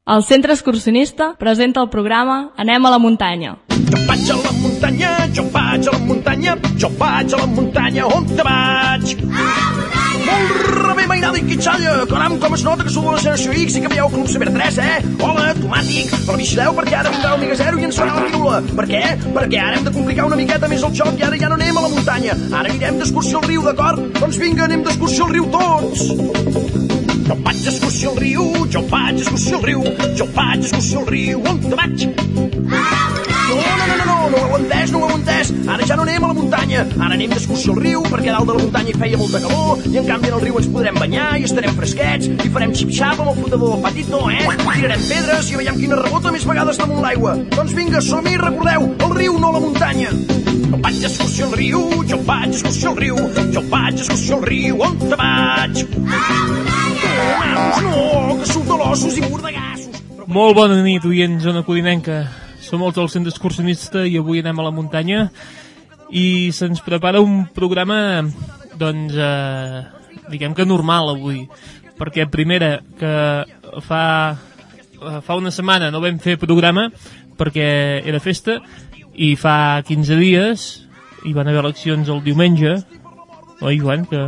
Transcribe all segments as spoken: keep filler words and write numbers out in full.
El Centre Excursionista presenta el programa Anem a la muntanya. Jo vaig a la muntanya, jo vaig a la muntanya, jo vaig a la muntanya, on te vaig? A la muntanya! Molt rebé, mainada i quitxalla, caram, com es nota que sou de la generació X i que veieu Club Ciber tres, eh? Hola, tomàtic, però vigileu perquè ara vindrà el Mega Zero i ens farà la pirula. Per què? Perquè ara hem de complicar una miqueta més el joc i ara ja no anem a la muntanya, ara anirem d'excursió al riu, d'acord? Doncs vinga, anem d'excursió al riu tots! Jo vaig d'excursió al riu, jo vaig d'excursió al riu, jo vaig d'excursió al riu, on te vaig? A la muntanya! No, no, no, no, no, no ho heu entès, no ho heu entès. Ara ja no anem a la muntanya, ara anem d'excursió al riu, perquè a dalt de la muntanya hi feia molta calor, i en canvi en el riu ens podrem banyar i estarem fresquets, i farem xip-xap amb el flotador del patito, eh? Tirarem pedres i veiem quina rebota més vegades damunt l'aigua. Doncs vinga, som-hi, recordeu, el riu, no la muntanya. Jo vaig d'excursió al riu, jo vaig d'excursió al riu, jo vaig d'excursió al riu, on te vaig? A la muntanya! No, que surt de l'ossos i bordegassos. Molt bona nit, oients, zona codinenca. Som els del Centre Excursionista i avui anem a la muntanya i se'ns prepara un programa, doncs, eh, diguem que normal avui, perquè primera, que fa, fa una setmana no vam fer programa perquè era festa i fa quinze dies hi van haver eleccions el diumenge, oi, Joan, que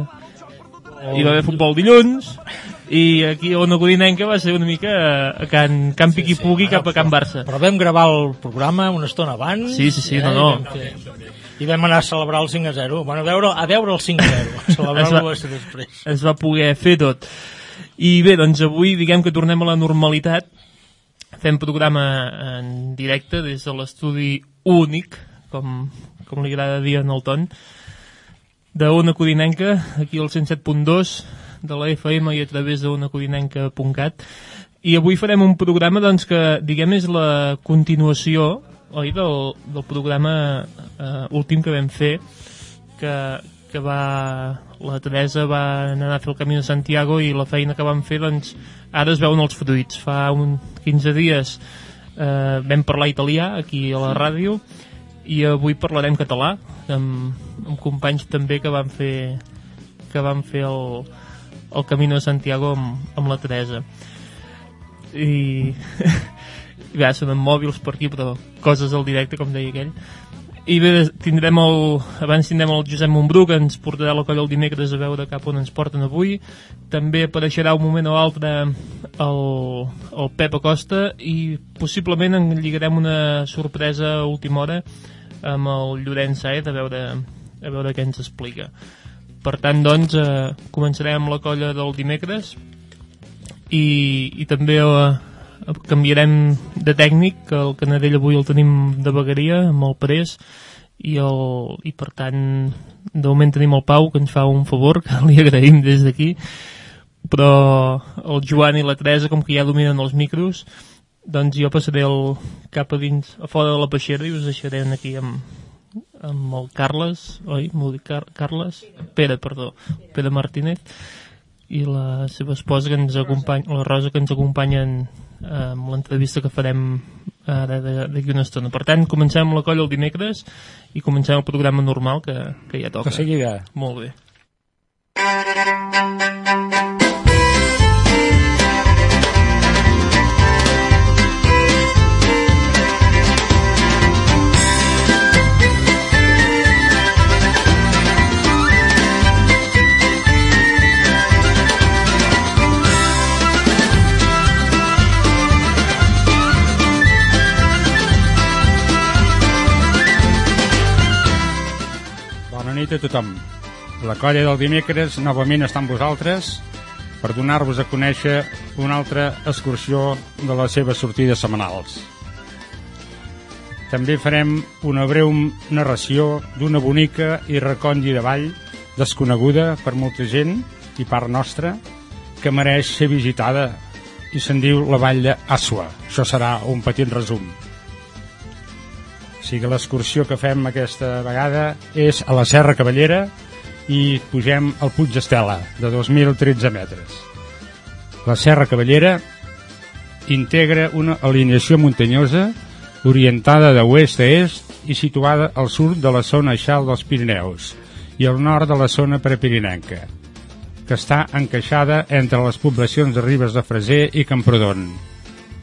hi va haver futbol dilluns i aquí a Ona Codinenca va ser una mica a Can, can Piqui Pugui, sí, sí, cap a Can Barça. Però vam gravar el programa una estona abans. Sí, sí, sí, eh, no, no. I vam, fer, I vam anar a celebrar el cinc a zero. Bueno, a veure, a veure el cinc a zero. Celebrar-lo després. Es va poder fer tot. I bé, doncs avui diguem que tornem a la normalitat. Fem programa en directe des de l'estudi únic, com, com li agrada dir en el Ton, de Ona Codinenca, aquí al cent set punt dos de la F M i a través de ona codinenca punt cat, i avui farem un programa doncs, que diguem és la continuació, oi, del, del programa eh, últim que vam fer, que, que va la Teresa va anar a fer el Camí de Santiago i la feina que vam fer, doncs ara es veuen els fruits. Fa un quinze dies eh, vam parlar italià aquí a la ràdio i avui parlarem català amb, amb companys també que van fer que van fer el, el Camino de Santiago amb, amb la Teresa i ja són amb mòbils per aquí però coses al directe com deia aquell. I bé, tindrem el, abans tindrem el Josep Montbrú que ens portarà la colla el dimecres a veure cap on ens porten avui. També apareixerà un moment o altre el, el Pep Acosta i possiblement en lligarem una sorpresa a última hora amb el Llorenç Saez a veure, a veure què ens explica. Per tant, doncs, eh, començarem amb la colla del dimecres i, i també eh, canviarem de tècnic, que el Canadell avui el tenim de vegueria amb el Parés i, el, i per tant de moment tenim el Pau que ens fa un favor que li agraïm des d'aquí, però el Joan i la Teresa com que ja dominen els micros, doncs jo passaré el, cap a dins a fora de la peixera i us deixaré aquí amb amb el Carles, oi? M'ho dic Car Carles? Pere, perdó, Pere Martínez i la seva esposa que ens acompanya, la Rosa, que ens acompanyen eh, amb l'entrevista que farem ara d'aquí una estona. Per tant, comencem la colla el dimecres i comencem el programa normal que, que ja toca. Que sigui bé. Molt bé. Bona nit a tothom. La colla del dimecres novament està amb vosaltres per donar-vos a conèixer una altra excursió de les seves sortides setmanals. També farem una breu narració d'una bonica i recòndida vall desconeguda per molta gent i part nostra que mereix ser visitada i se'n diu la vall d'Asua. Això serà un petit resum. O sigui que l'excursió que fem aquesta vegada és a la Serra Cavallera i pugem al Puig d'Estela, de dos mil tretze metres. La Serra Cavallera integra una alineació muntanyosa orientada d'oest a est i situada al sud de la zona eixal dels Pirineus i al nord de la zona prepirinenca, que està encaixada entre les poblacions de Ribes de Freser i Camprodon.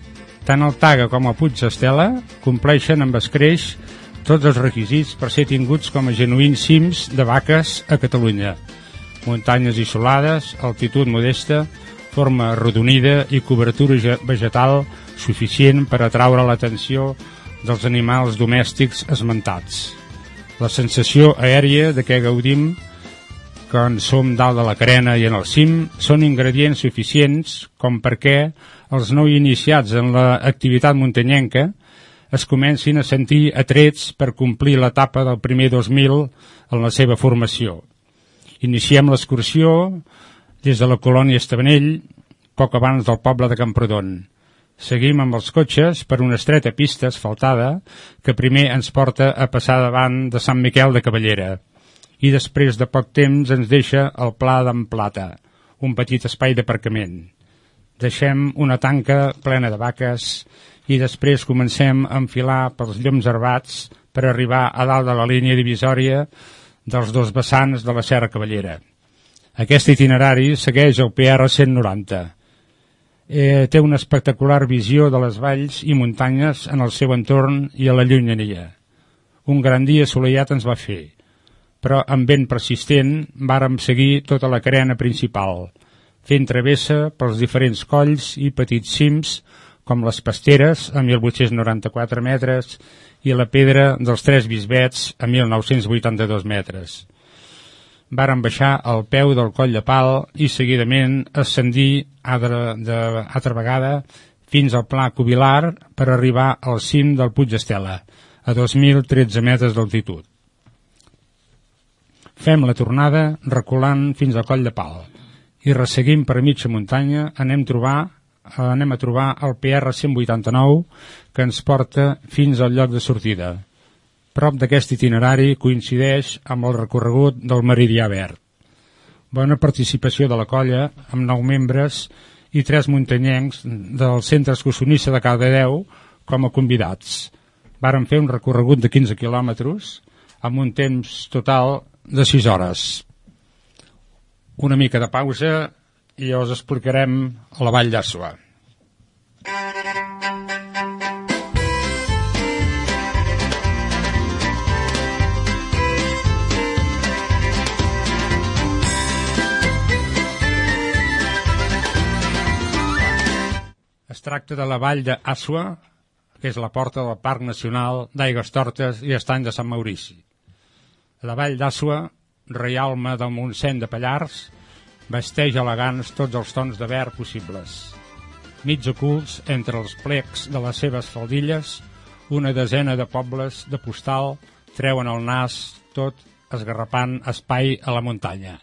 Tant el Taga com el Puig d'Estela compleixen amb escreix tots els requisits per ser tinguts com a genuïns cims de vaques a Catalunya. Muntanyes isolades, altitud modesta, forma arrodonida i cobertura vegetal suficient per atraure l'atenció dels animals domèstics esmentats. La sensació aèria de què gaudim quan som dalt de la carena i en el cim són ingredients suficients com perquè els no iniciats en l'activitat muntanyenca es comencin a sentir atrets per complir l'etapa del primer dos mil en la seva formació. Iniciem l'excursió des de la colònia Estabanell, poc abans del poble de Camprodon. Seguim amb els cotxes per una estreta pista asfaltada que primer ens porta a passar davant de Sant Miquel de Cavallera i després de poc temps ens deixa el Pla d'en Plata, un petit espai d'aparcament. Deixem una tanca plena de vaques i després comencem a enfilar pels lloms herbats per arribar a dalt de la línia divisòria dels dos vessants de la Serra Cavallera. Aquest itinerari segueix el P R cent noranta. Eh, té una espectacular visió de les valls i muntanyes en el seu entorn i a la llunyania. Un gran dia assolellat ens va fer, però amb vent persistent vàrem seguir tota la carena principal, fent travessa pels diferents colls i petits cims com les Pasteres a mil vuit-cents noranta-quatre metres i la Pedra dels Tres Bisbets a mil nou-cents vuitanta-dos metres. Vàrem baixar al peu del Coll de Pal i seguidament ascendir altra vegada fins al Pla Cubilar per arribar al cim del Puig d'Estela, a dos mil tretze metres d'altitud. Fem la tornada reculant fins al Coll de Pal i resseguim per mitja muntanya anem, trobar, anem a trobar el P R cent vuitanta-nou que ens porta fins al lloc de sortida. Prop d'aquest itinerari coincideix amb el recorregut del Meridià Verd. Bona participació de la colla, amb nou membres i tres muntanyencs del Centre Excursionista de Cardedeu com a convidats. Vàrem fer un recorregut de quinze quilòmetres amb un temps total de sis hores. Una mica de pausa i us explicarem a la Vall d'Àsua. Es tracta de la Vall d'Àsua, que és la porta del Parc Nacional d'Aigüestortes i Estany de Sant Maurici. La Vall d'Àsua, reialme del Montseny de Pallars, vesteix elegants tots els tons de verd possibles. Mig ocults entre els plecs de les seves faldilles, una desena de pobles de postal treuen el nas tot esgarrapant espai a la muntanya.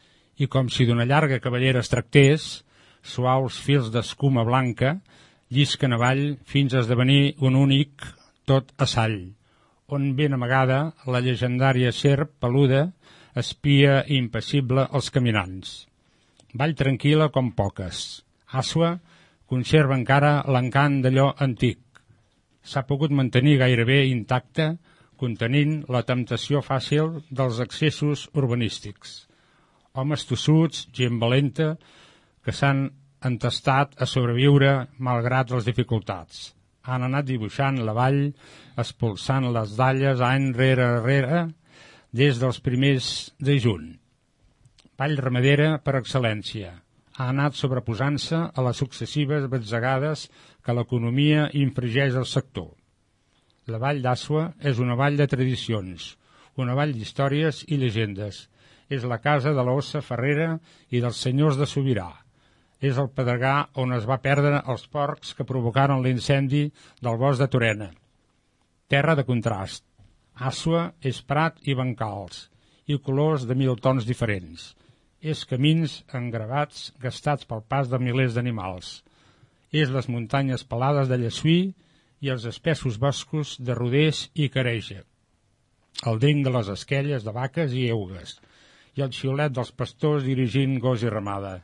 I com si d'una llarga cavallera es tractés, suaus fils d'escuma blanca llisquen avall fins a esdevenir un únic tot assall, on ben amagada la llegendària serp peluda espia impassible els caminants. Vall tranquil·la com poques. Àsua conserva encara l'encant d'allò antic. S'ha pogut mantenir gairebé intacta, contenint la temptació fàcil dels accessos urbanístics. Homes tossuts, gent valenta, que s'han entestat a sobreviure malgrat les dificultats. Han anat dibuixant la vall, expulsant les dalles any rere rere des dels primers de juny. Vall ramadera per excel·lència. Ha anat sobreposant-se a les successives batzegades que l'economia infringeix al sector. La Vall d'Àsua és una vall de tradicions, una vall d'històries i llegendes. És la casa de l'Ossa Ferrera i dels senyors de Sobirà. És el pedregà on es va perdre els porcs que provocaren l'incendi del bosc de Torena. Terra de contrast. Àsua és prat i bancals, i colors de mil tons diferents. És camins engravats gastats pel pas de milers d'animals. És les muntanyes pelades de Llessui i els espessos boscos de Rodés i Careja. El drinc de les esquelles de vaques i eugues, i el xiulet dels pastors dirigint gos i ramada.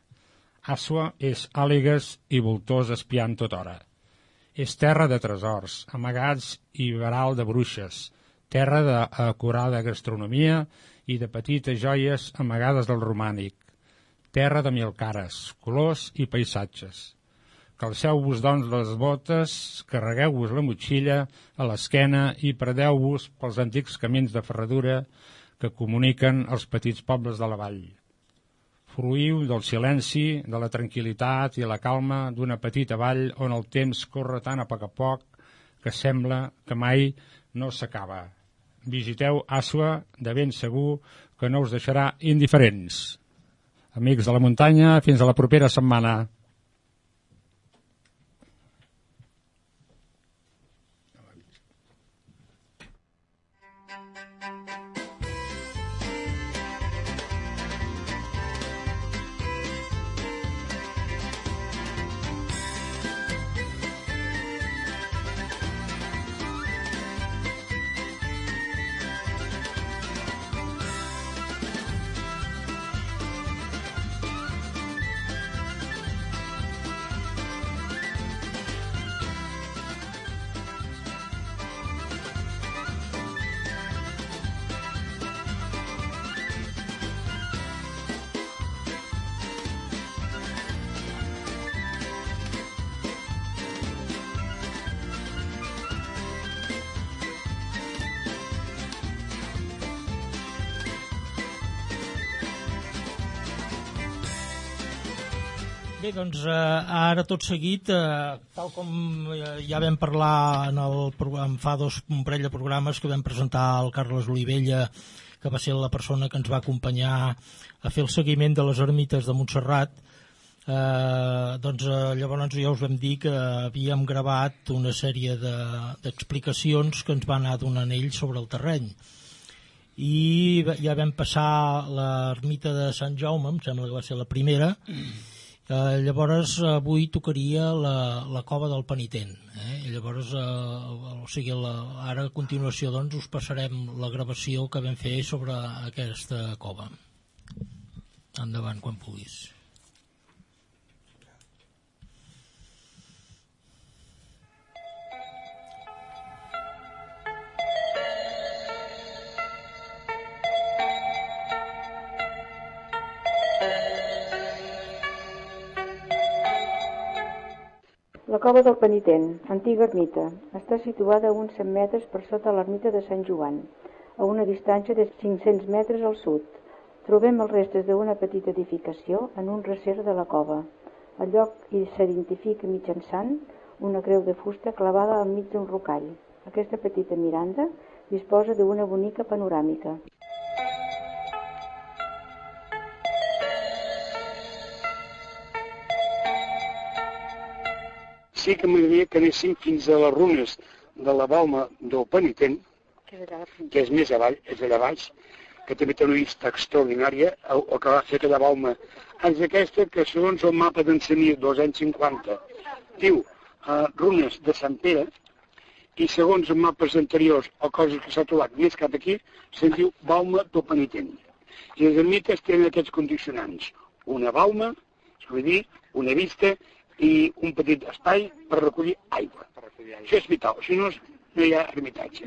Àsua és àligues i voltors espiant tota hora. És terra de tresors, amagats i veral de bruixes, terra d'acurada gastronomia i de petites joies amagades del romànic, terra de mil cares, colors i paisatges. Calceu-vos, doncs, les botes, carregueu-vos la motxilla a l'esquena i perdeu-vos pels antics camins de ferradura que comuniquen els petits pobles de la vall. Fruïu del silenci, de la tranquil·litat i la calma d'una petita vall on el temps corre tan a poc a poc que sembla que mai no s'acaba. Visiteu Àsua, de ben segur que no us deixarà indiferents. Amics de la muntanya, fins a la propera setmana. Bé, doncs eh, ara tot seguit, eh, tal com eh, ja vam parlar en el programa, fa dos, un parell de programes que vam presentar al Carles Olivella, que va ser la persona que ens va acompanyar a fer el seguiment de les ermites de Montserrat, eh, doncs eh, llavors ja us vam dir que havíem gravat una sèrie d'explicacions de, que ens va anar donant ell sobre el terreny. I ja vam passar l'ermita de Sant Jaume, em sembla que va ser la primera. Uh, llavors avui tocaria la, la cova del penitent, eh? I llavors uh, o sigui, la, ara a continuació doncs us passarem la gravació que vam fer sobre aquesta cova. Endavant quan puguis. La cova del penitent, antiga ermita, està situada a uns cent metres per sota l'ermita de Sant Joan, a una distància de cinc-cents metres al sud. Trobem els restes d'una petita edificació en un recer de la cova. El lloc s'identifica mitjançant una creu de fusta clavada al mig d'un rocall. Aquesta petita miranda disposa d'una bonica panoràmica. Sí que m'agradaria que anéssim fins a les runes de la balma del penitent, que és més avall, és allà baix, que també té una vista extraordinària, el, el que va fer aquella balma és aquesta que segons el mapa d'en Samir dos anys cinquanta diu eh, runes de Sant Pere, i segons els mapes anteriors o coses que s'ha trobat més cap aquí, se'n diu balma del penitent. I les ermites tenen aquests condicionants, una balma, vull dir, una vista i un petit espai per recollir aigua. Això és vital, si no, no hi ha ermitatge.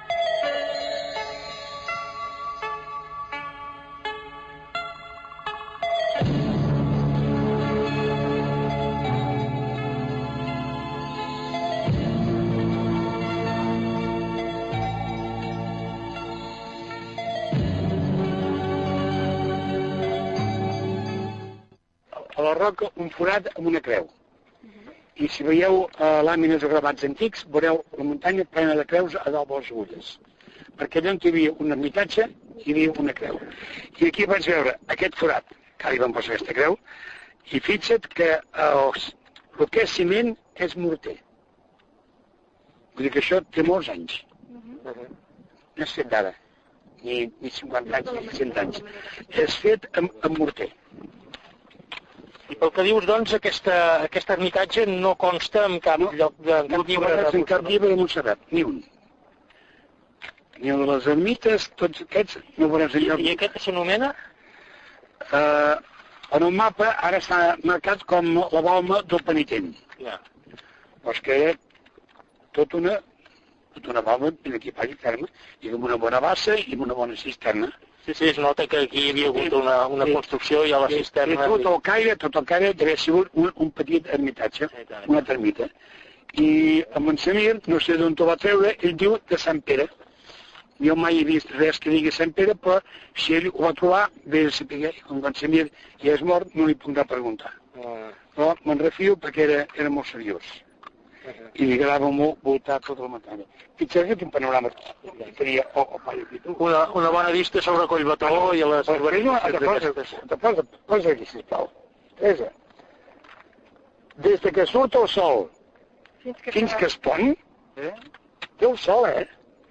A la roca un forat amb una creu. I si veieu eh, làmines o gravats antics, veureu la muntanya plena de creus a dalt de les agulles. Perquè allà on hi havia un ermitatge, hi havia una creu. I aquí vaig veure aquest forat, que ara hi van posar aquesta creu, i fixa't que els, el que és ciment és morter. Vull dir que això té molts anys. No és fet d'ara, ni, ni cinquanta anys, ni cent anys. És fet amb, amb morter. I pel que dius, doncs, aquesta, aquest ermitatge no consta en cap no, lloc de, en cap no llibre de en cap llibre de Montserrat, ni un. Ni el de les ermites, tots aquests no veuràs enlloc. I, I aquest s'anomena? Uh, en el mapa ara està marcat com la balma del penitent. Ja. Però és que era tot una, tot una balma ben equipada i ferma, i amb una bona bassa i amb una bona cisterna. Sí, sí, es nota que aquí hi havia hagut una, una sí. construcció i a la cisterna... I tot el caire, tot el caire devia sigut un, un petit ermitatge, una ermita. I amb en Samir, no sé d'on ho va treure, ell diu de Sant Pere. Jo mai he vist res que digui Sant Pere, però si ell ho va trobar, bé de saber, com en Samir ja és mort, no li podrà preguntar. Uh. Però me'n refio perquè era, era molt seriós. Uh-huh. I li agradava molt voltar tota la muntanya. Fixa't que té un panorama que tenia oh, oh, una, una bona vista sobre Collbató bueno, i a les arbreries. Te posa, posa aquí, sisplau. Teresa, des que surt el sol fins que, fins que es pon, eh? té el sol, eh?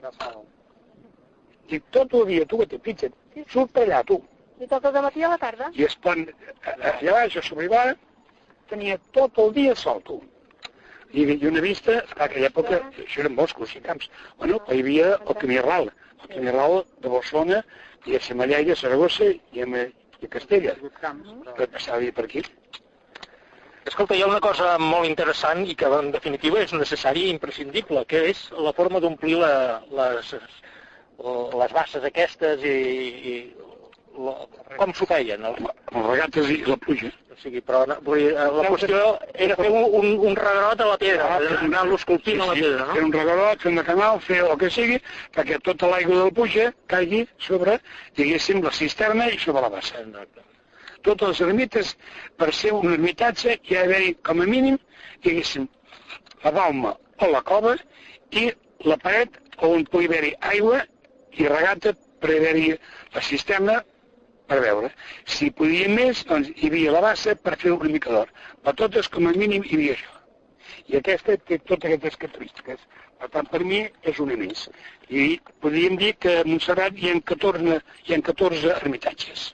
I tot el dia, tu que té pitxa, surt per allà, tu. I tot el matí a la tarda? I es pon allà baix, a Sobrivara, tenia tot el dia sol, tu. I, i una vista, a aquella època, això eren boscos i camps. Bueno, hi havia el camí ral, el camí ral de Barcelona, i a Semallaire, a Saragossa i a, i a Castella, que passava per aquí. Escolta, hi ha una cosa molt interessant i que en definitiva és necessària i imprescindible, que és la forma d'omplir la, les, les basses aquestes i, i la, com s'ho feien? El... Les regates i la pluja. O sigui, però vull dir, la qüestió era fer un, un, un regarot a la pedra, anar-lo esculpint a la pedra, no? Fer un regarot, fer un canal, fer el que sigui, perquè tota l'aigua de la pluja caigui sobre, diguéssim, la cisterna i sobre la bassa. Totes les ermites, per ser un ermitatge, hi ha d'haver-hi, com a mínim, diguéssim, la balma o la cova i la paret on pugui haver-hi aigua i regata per haver-hi la cisterna per veure. Si podia més, doncs hi havia la bassa per fer un indicador. Per totes, com a mínim, hi havia això. I aquesta té totes aquestes característiques. Per tant, per mi és una més. I podríem dir que a Montserrat hi ha catorze, hi ha catorze ermitatges.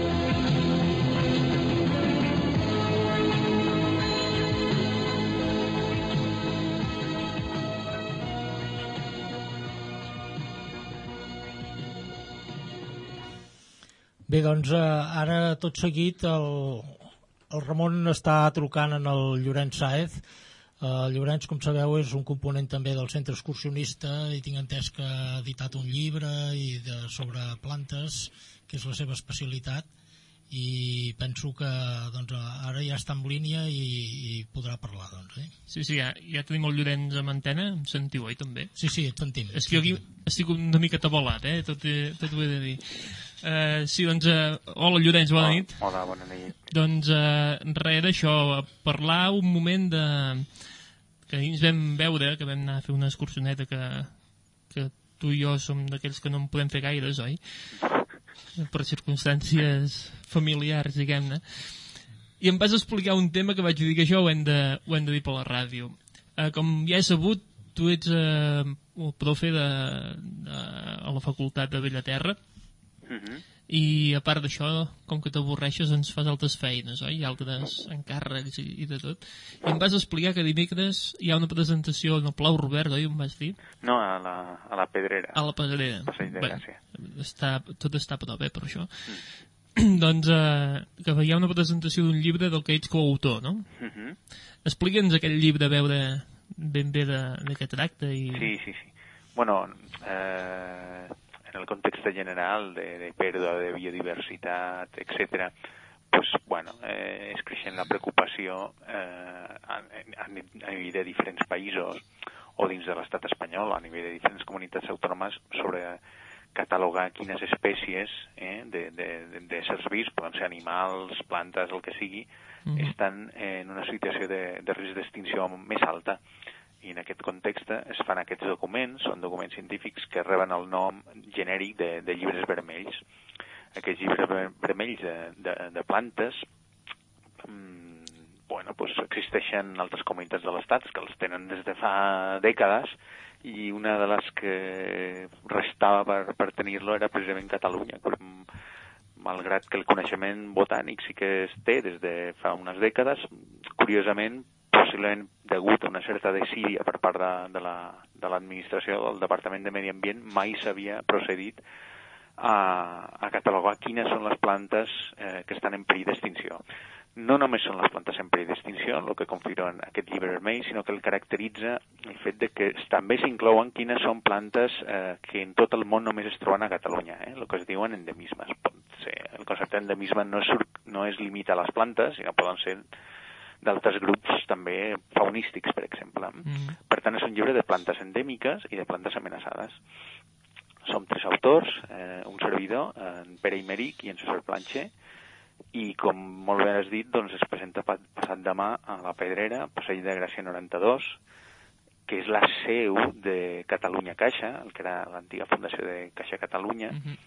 Bé, doncs ara tot seguit el, el Ramon està trucant en el Llorenç Sáez. El Llorenç, com sabeu, és un component també del Centre Excursionista i tinc entès que ha editat un llibre i de, sobre plantes, que és la seva especialitat, i penso que doncs, ara ja està en línia i, i podrà parlar. Doncs, eh? Sí, sí, ja, ja tenim el Llorenç amb antena, em sentiu, oi, també? Sí, sí, et sentim. És que jo aquí estic una mica tabolat, eh? tot, tot ho he de dir. Uh, sí, doncs, uh, hola Llorenç, bona nit. Hola, bona nit. Doncs uh, res d'això, parlar un moment de... que ahir ens vam veure, que vam anar a fer una excursioneta que, que tu i jo som d'aquells que no en podem fer gaires, oi? Per circumstàncies familiars, diguem-ne. I em vas explicar un tema que vaig dir que això ho hem de, ho hem de dir per la ràdio. Uh, com ja he sabut, tu ets uh, el profe de, de, a la facultat de Bellaterra. Uh-huh. I a part d'això, com que t'avorreixes, ens fas altres feines, oi? Altres encàrrecs i, i de tot. I em vas explicar que dimecres hi ha una presentació en el Palau Robert, oi? Em vas dir? No, a la, a la Pedrera. A la Pedrera. Passeig de Gràcia. Està, tot està a prop, eh, per això. Mm. Doncs eh, que hi ha una presentació d'un llibre del que ets coautor, no? Uh-huh. Explica'ns aquell llibre, a veure ben bé de, de què tracta. I... Sí, sí, sí. Bueno, eh... en el context general de, de pèrdua de biodiversitat, etcètera, pues, bueno, eh, és creixent la preocupació eh, a, a, a nivell de diferents països o dins de l'estat espanyol, a nivell de diferents comunitats autònomes, sobre catalogar quines espècies eh, d'éssers vius, poden ser animals, plantes, el que sigui, mm-hmm. estan en una situació de, de risc d'extinció més alta. I en aquest context es fan aquests documents, són documents científics que reben el nom genèric de, de llibres vermells. Aquests llibres vermells de, de, de plantes mmm, bueno, pues existeixen en altres comunitats de l'Estat que els tenen des de fa dècades i una de les que restava per, per tenir-lo era precisament Catalunya, malgrat que el coneixement botànic sí que es té des de fa unes dècades, curiosament possiblement degut a una certa desídia per part de, de, la, de l'administració del Departament de Medi Ambient, mai s'havia procedit a, a catalogar quines són les plantes eh, que estan en perill d'extinció. no només són les plantes en perill d'extinció, el que configuren aquest llibre vermell, sinó que el caracteritza el fet de que també s'inclouen quines són plantes eh, que en tot el món només es troben a Catalunya, eh, el que es diuen endemismes. Pot ser, el concepte d'endemisme no, és, no es limita a les plantes, sinó poden ser d'altres grups també faunístics, per exemple. Mm. Per tant, és un llibre de plantes endèmiques i de plantes amenaçades. Som tres autors, eh, un servidor, en Pere Imeric i en César Plancher, i com molt bé has dit, doncs es presenta passat demà a la Pedrera, Passeig de Gràcia noranta-dos, que és la seu de Catalunya Caixa, el que era l'antiga fundació de Caixa Catalunya, uh-huh.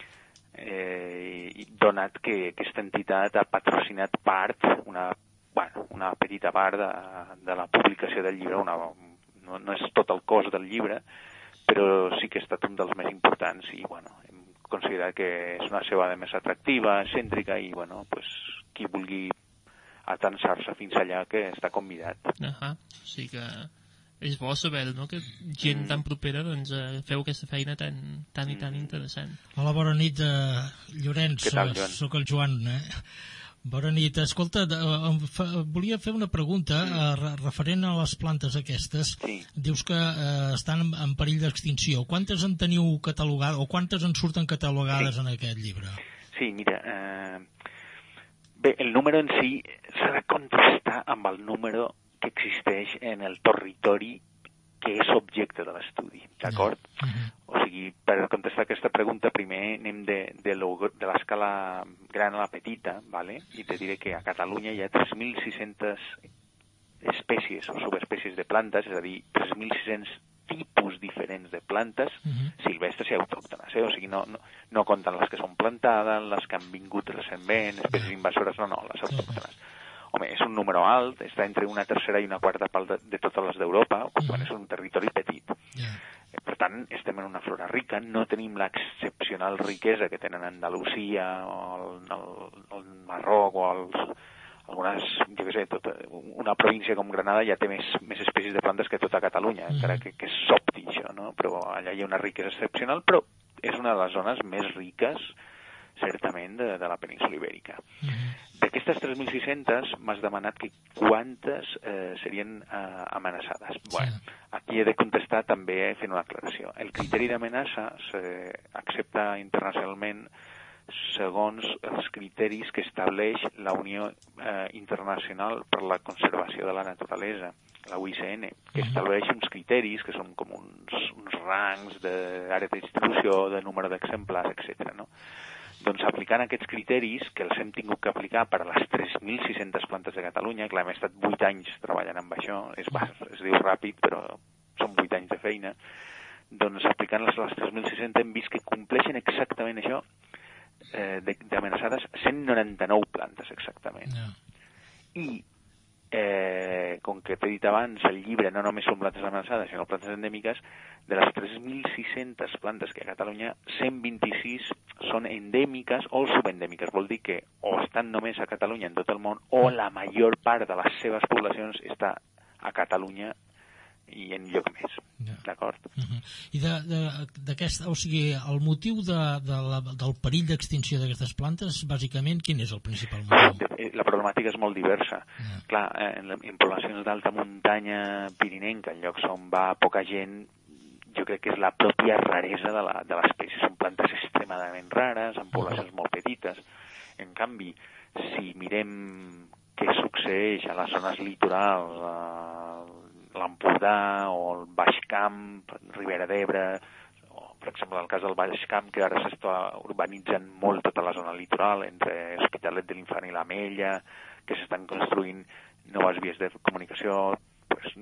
eh, i donat que aquesta entitat ha patrocinat part, una, bueno, una petita part de, de la publicació del llibre, una, no, no és tot el cost del llibre, però sí que ha estat un dels més importants i, bueno, hem considerat que és una seu més atractiva, cèntrica i, bueno, pues, qui vulgui atansar-se fins allà que està convidat. Ahà, o sigui que és bo saber, no?, que gent mm. tan propera doncs, feu aquesta feina tan, tan i tan interessant. Hola, bona nit, uh, Llorenç. Què tal, Joan? Soc el Joan, eh? Bona nit. Escolta, volia fer una pregunta uh, referent a les plantes aquestes. Sí. Dius que uh, estan en perill d'extinció. Quantes en teniu catalogades o quantes en surten catalogades sí. en aquest llibre? Sí, mira, eh, bé, el número en si s'ha de contrastar amb el número que existeix en el territori que és objecte de l'estudi, d'acord? Uh -huh. O sigui, per contestar aquesta pregunta, primer anem de, de, lo, de l'escala gran a la petita, ¿vale? I te diré que a Catalunya hi ha tres mil sis-centes espècies o subespècies de plantes, és a dir, tres mil sis-cents tipus diferents de plantes uh -huh. silvestres i autòctones, eh? O sigui, no, no, no compten les que són plantades, les que han vingut recentment, espècies invasores, no, no, les autòctones. Home, és un número alt, està entre una tercera i una quarta part de, de totes les d'Europa, o quan és un territori petit. Yeah. Per tant, estem en una flora rica, no tenim l'excepcional riquesa que tenen Andalusia, o el, el, el Marroc, o els, algunes, jo què sé, tota, una província com Granada ja té més, més espècies de plantes que tota Catalunya, mm. encara que, que s'opti això, no? Però allà hi ha una riquesa excepcional, però és una de les zones més riques, certament, de, de la península ibèrica. Mm-hmm. D'aquestes tres mil sis-centes m'has demanat que quantes eh, serien eh, amenaçades. Sí. Bueno, aquí he de contestar també fent una aclaració. El criteri d'amenaça s'accepta internacionalment segons els criteris que estableix la Unió eh, Internacional per la Conservació de la Naturalesa, la U I C N, que estableix uns criteris que són com uns, uns rangs d'àrea de distribució, de número d'exemplars, etcètera, no? Doncs aplicant aquests criteris, que els hem tingut que aplicar per a les tres mil sis-centes plantes de Catalunya, clar, hem estat vuit anys treballant amb això, és, es diu ràpid, però són vuit anys de feina, doncs aplicant les a les tres mil sis-centes hem vist que compleixen exactament això, eh, d'amenaçades cent noranta-nou plantes exactament. Yeah. I eh, com que t'he dit abans, el llibre no només són plantes amenaçades, sinó plantes endèmiques, de les tres mil sis-centes plantes que a Catalunya, cent vint-i-sis són endèmiques o subendèmiques. Vol dir que o estan només a Catalunya en tot el món, o la major part de les seves poblacions està a Catalunya i en lloc més. Yeah. D'acord? Uh-huh. I d'aquest, o sigui, el motiu de, de la, del perill d'extinció d'aquestes plantes, bàsicament, quin és el principal motiu? La problemàtica és molt diversa. Yeah. Clar, en, en poblacions d'alta muntanya pirinenca, en llocs on va poca gent, jo crec que és la pròpia raresa de, la, de l'espècie. Són plantes extremadament rares, en poblacions molt petites. En canvi, si mirem què succeeix a les zones litorals, l'Empordà o el Baix Camp, Ribera d'Ebre, o per exemple el cas del Baix Camp, que ara s'està urbanitzant molt tota la zona litoral, entre l'Hospitalet de l'Infant i l'Ametlla, que s'estan construint noves vies de comunicació, pues,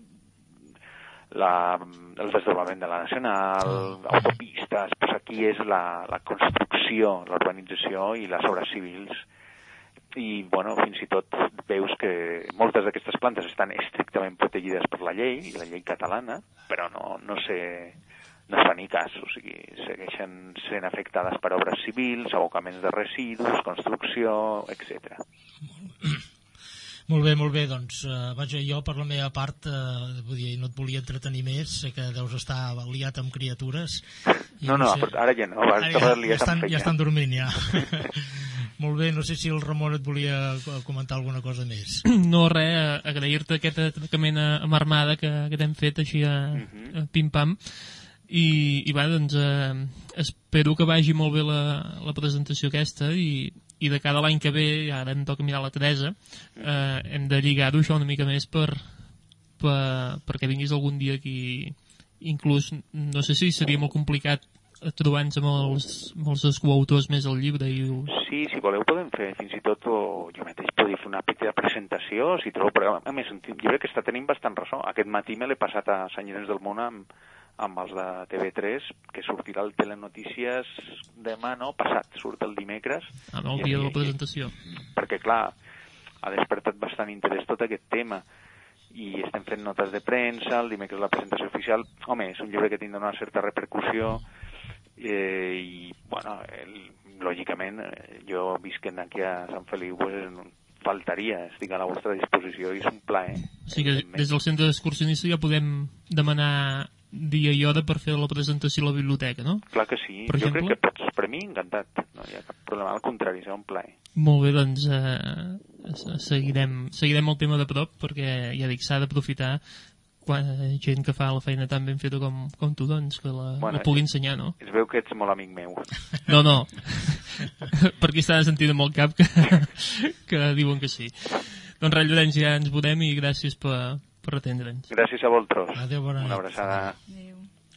la, el desdoblament de la Nacional, autopistes, pues aquí és la, la construcció, l'urbanització i les obres civils. I, bueno, fins i tot veus que moltes d'aquestes plantes estan estrictament protegides per la llei, la llei catalana, però no, no sé, no es fa ni cas, o sigui, segueixen sent afectades per obres civils, abocaments de residus, construcció, etcètera. Molt bé, molt bé, doncs, uh, vaja, jo per la meva part, uh, vull dir, no et volia entretenir més, sé que deus estar liat amb criatures. No, no, no sé... ara ja no, ara ja, ja, estan, ja estan dormint, ja. Molt bé, no sé si el Ramon et volia comentar alguna cosa més. No, res, agrair-te aquesta tractament amb armada que, que t'hem fet així a, a pim-pam. I, i va, doncs, eh, espero que vagi molt bé la, la presentació aquesta i, i de cada l'any que ve, ara em toca mirar la Teresa, eh, hem de lligar-ho això una mica més per, per, perquè vinguis algun dia aquí. Inclús, no sé si seria molt complicat trobar-nos amb els, amb els coautors més al llibre. I... Sí, si voleu podem fer fins i tot, o jo mateix podria fer una petita presentació, si trobo, però a més, un llibre que està tenint bastant ressò. Aquest matí me l'he passat a Sant Llorenç del Munt amb, amb els de T V tres, que sortirà el Telenotícies demà, no? Passat, surt el dimecres. Ah, el dia de la presentació. Perquè, clar, ha despertat bastant interès tot aquest tema. I estem fent notes de premsa, el dimecres la presentació oficial. Home, és un llibre que tindrà una certa repercussió eh, i, bueno, el, lògicament, jo visquent aquí a Sant Feliu, pues, faltaria, estic a la vostra disposició i és un plaer. O sigui que des del centre d'excursionista ja podem demanar dia i hora per fer la presentació a la biblioteca, no? Clar que sí, per jo exemple? crec que pots, per mi, encantat, no hi ha cap problema, al contrari, serà un plaer. Molt bé, doncs eh, seguirem, seguirem el tema de prop, perquè ja dic, s'ha d'aprofitar quan gent que fa la feina tan ben feta com, com tu, doncs, que la, bueno, la pugui ensenyar, no? Es veu que ets molt amic meu. No, no, perquè està sentint amb el cap que, que diuen que sí. Doncs res, Llorenç, ja ens veurem i gràcies per, per atendre'ns. Gràcies a vosaltres. Adéu, bona nit. Una abraçada. Adéu.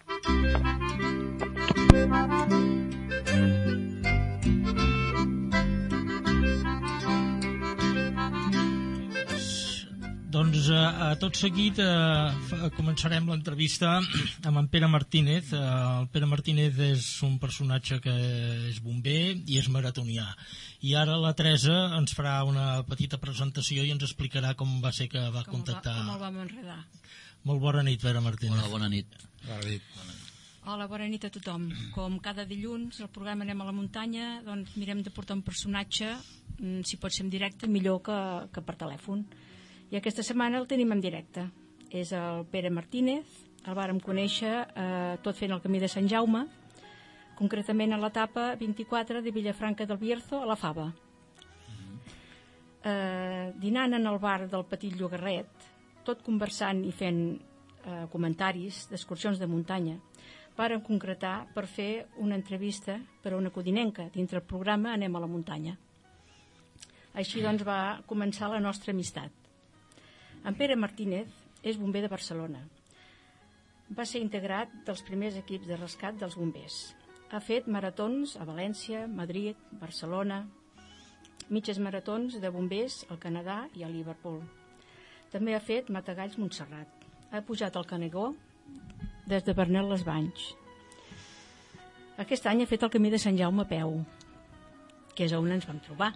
Doncs a, a tot seguit eh, començarem l'entrevista amb en Pere Martínez. Eh, el Pere Martínez és un personatge que és bomber i és maratonià. I ara la Teresa ens farà una petita presentació i ens explicarà com va ser que va com contactar. Va, com el vam enredar. Molt bona nit, Pere Martínez. Hola, bona nit. Bona nit. Hola, bona nit a tothom. Com cada dilluns el programa Anem a la muntanya, doncs mirem de portar un personatge, si pot ser en directe, millor que, que per telèfon. I aquesta setmana el tenim en directe. És el Pere Martínez, el vàrem conèixer eh, tot fent el camí de Sant Jaume, concretament a l'etapa vint-i-quatre de Vilafranca del Bierzo a la Fava. Eh, dinant en el bar del Petit Llogarret, tot conversant i fent eh, comentaris d'excursions de muntanya, vàrem concretar per fer una entrevista per a una codinenca dintre el programa Anem a la muntanya. Així doncs va començar la nostra amistat. En Pere Martínez és bomber de Barcelona. Va ser integrat dels primers equips de rescat dels bombers. Ha fet maratons a València, Madrid, Barcelona, mitges maratons de bombers al Canadà i a Liverpool. També ha fet Matagalls Montserrat. Ha pujat al Canigó des de Bernat les Banys. Aquest any ha fet el camí de Sant Jaume a peu, que és on ens vam trobar.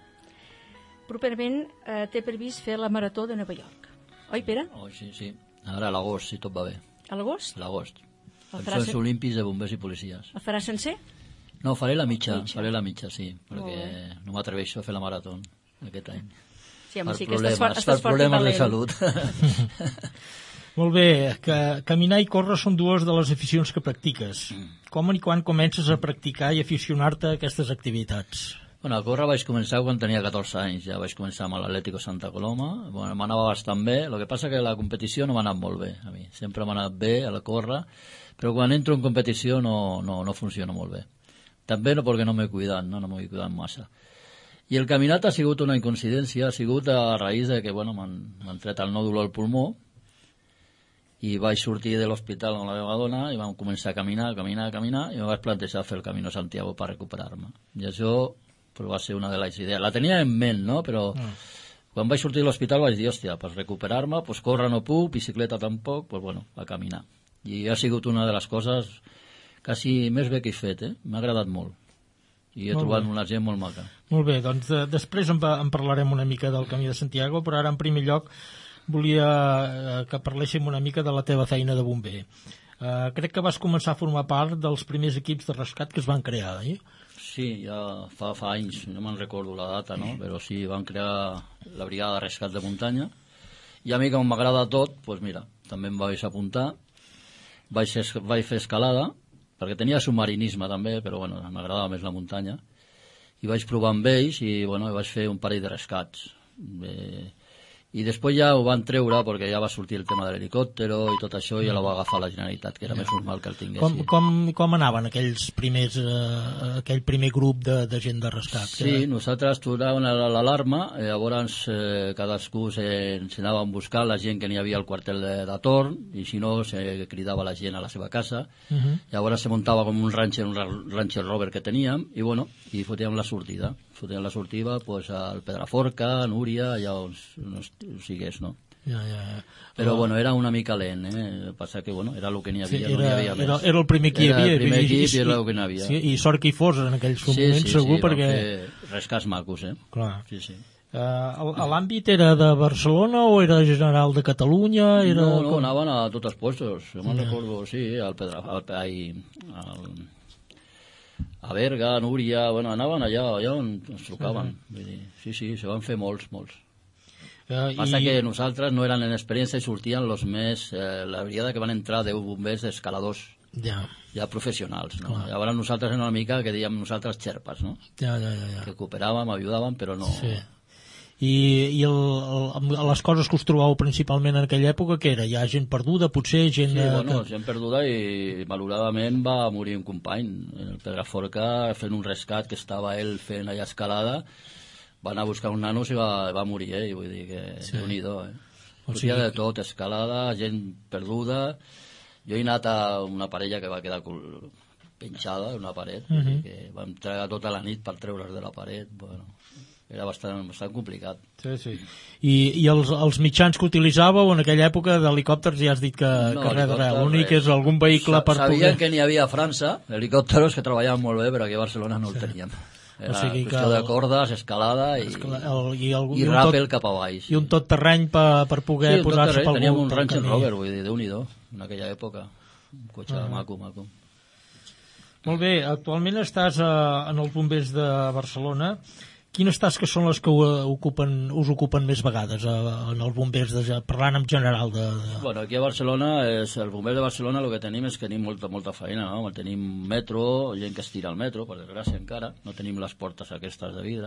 Properament eh, té previst fer la marató de Nova York. Oi, Pere? Oh, sí, sí. Ara a l'agost, si tot va bé. A l'agost? A l'agost. El Els farà Jocs sen- Olímpics de Bombers i Policies. El farà sencer? No, faré la mitja, Mitja. faré la mitja, sí, Molt perquè bé. no m'atreveixo a fer la marató aquest any. Sí, home, Per sí que estàs, problemes, fort, per estàs fort i problemes de valent. salut. Molt bé, que caminar i córrer són dues de les aficions que practiques. Com i quan comences a practicar i aficionar-te a aquestes activitats? Bueno, a córrer vaig començar quan tenia catorze anys, ja vaig començar amb l'Atlético Santa Coloma, bueno, m'anava bastant bé, el que passa que la competició no m'ha anat molt bé a mi, sempre m'ha anat bé a la córrer, però quan entro en competició no, no, no funciona molt bé. També no perquè no m'he cuidat, no, no m'he cuidat massa. I el caminat ha sigut una incoincidència, ha sigut a raïs de que, bueno, m'han tret el nòdul al pulmó i vaig sortir de l'hospital amb la meva dona i vam començar a caminar, caminar, caminar i em vaig plantejar fer el Camino de Santiago per recuperar-me. I això però va ser una de les idees. La tenia en ment, no? Però mm. quan vaig sortir de l'hospital vaig dir, hòstia, per recuperar-me, pues córrer no puc, bicicleta tampoc, pues bueno, a caminar. I ha sigut una de les coses quasi més bé que he fet, eh? M'ha agradat molt. I he Molt trobat bé. una gent molt maca. Molt bé, doncs de, després en, pa- en parlarem una mica del Camí de Santiago, però ara en primer lloc volia eh, que parléssim una mica de la teva feina de bomber. Eh, crec que vas començar a formar part dels primers equips de rescat que es van crear, eh? Sí, ja fa, fa anys, no me'n recordo la data, no? Però sí, van crear la brigada de rescat de muntanya i a mi, com m'agrada tot, doncs mira, també em vaig apuntar, vaig fer, vaig fer escalada, perquè tenia submarinisme també, però bueno, m'agradava més la muntanya, i vaig provar amb ells i, bueno, vaig fer un parell de rescats. Eh, I després ja ho van treure perquè ja va sortir el tema de l'helicòptero i tot això i ja la va agafar la Generalitat, que era més normal que el tingués. Com, com, com anaven aquells primers, eh, aquell primer grup de, de gent de rescat? Sí, que... nosaltres tornàvem a l'alarma, eh, llavors eh, cadascú se, se anava a buscar la gent que n'hi havia al quartel de, de torn i si no se cridava la gent a la seva casa. Uh -huh. Llavors se muntava com un Rancher, un Rancher Rover que teníem i bueno, i fotíem la sortida. Fotíem la sortida pues, al Pedraforca, a Núria, allà on, on sigués, no? Ja, ja, ja. Però, oh. bueno, era una mica lent, eh? Passa que, bueno, era el que n'hi havia, sí, era, no n'hi havia més. Era, era el primer que hi havia. Era el primer i, equip i era el que n'hi havia. Sí, I sort que hi fos en aquells sí, moments, sí, segur, sí, perquè... Sí, rescats macos, eh? Clar. Sí, sí. Uh, L'àmbit era de Barcelona o era general de Catalunya? Era no, no, com... anaven a tots els puestos. Jo me'n Ja. recordo, sí, al Pedra... Al, ai, al, a Berga, a Núria, bueno, anaven allà, allà on ens trucaven. Sí, vull dir, sí, sí, se van fer molts, molts. Uh, Passa i... que nosaltres no eren en experiència i sortien els més... Eh, la veritat que van entrar deu bombers d'escaladors. Ja. Ja professionals, no? Clar. Llavors nosaltres era una mica que dèiem nosaltres xerpes, no? Ja, ja, ja. ja. Que cooperàvem, ajudàvem, però no... Sí. I, i el, el, les coses que us trobàveu principalment en aquella època, què era? Hi ha gent perduda, potser gent... Sí, bueno, que... gent perduda i malauradament va morir un company en el Pedraforca fent un rescat que estava ell fent allà escalada, va anar a buscar uns nanos i va, va morir, eh? I vull dir que sí. Déu-n'hi-do, eh? O sigui... de tot, escalada, gent perduda. Jo he anat a una parella que va quedar penjada en una paret, uh -huh. que vam treure tota la nit per treure's de la paret, bueno... Era bastant, bastant complicat. Sí, sí. I, i els, els mitjans que utilitzàveu en aquella època d'helicòpters ja has dit que, no, que res de res. L'únic és algun vehicle Sa per sabien poder... que n'hi havia a França, helicòpteros que treballaven molt bé, però aquí a Barcelona no sí. el teníem. Era o sigui qüestió el... de cordes, escalada i, el, i, el, i, i ràpel cap a baix. I un tot terreny per, per poder sí, posar-se pel teníem un Rancher Rover, vull dir, Déu-n'hi-do, en aquella època. Un cotxe uh -huh. maco, maco. Molt bé, actualment estàs a, en els bombers de Barcelona. Quines tasques són les que ocupen, us ocupen més vegades a, en els bombers, de, parlant en general? De, de... Bueno, aquí a Barcelona, és, el bomber de Barcelona el que tenim és que tenim molta, molta feina, no? Tenim metro, gent que es tira al metro, per desgràcia encara, no tenim les portes aquestes de vidre,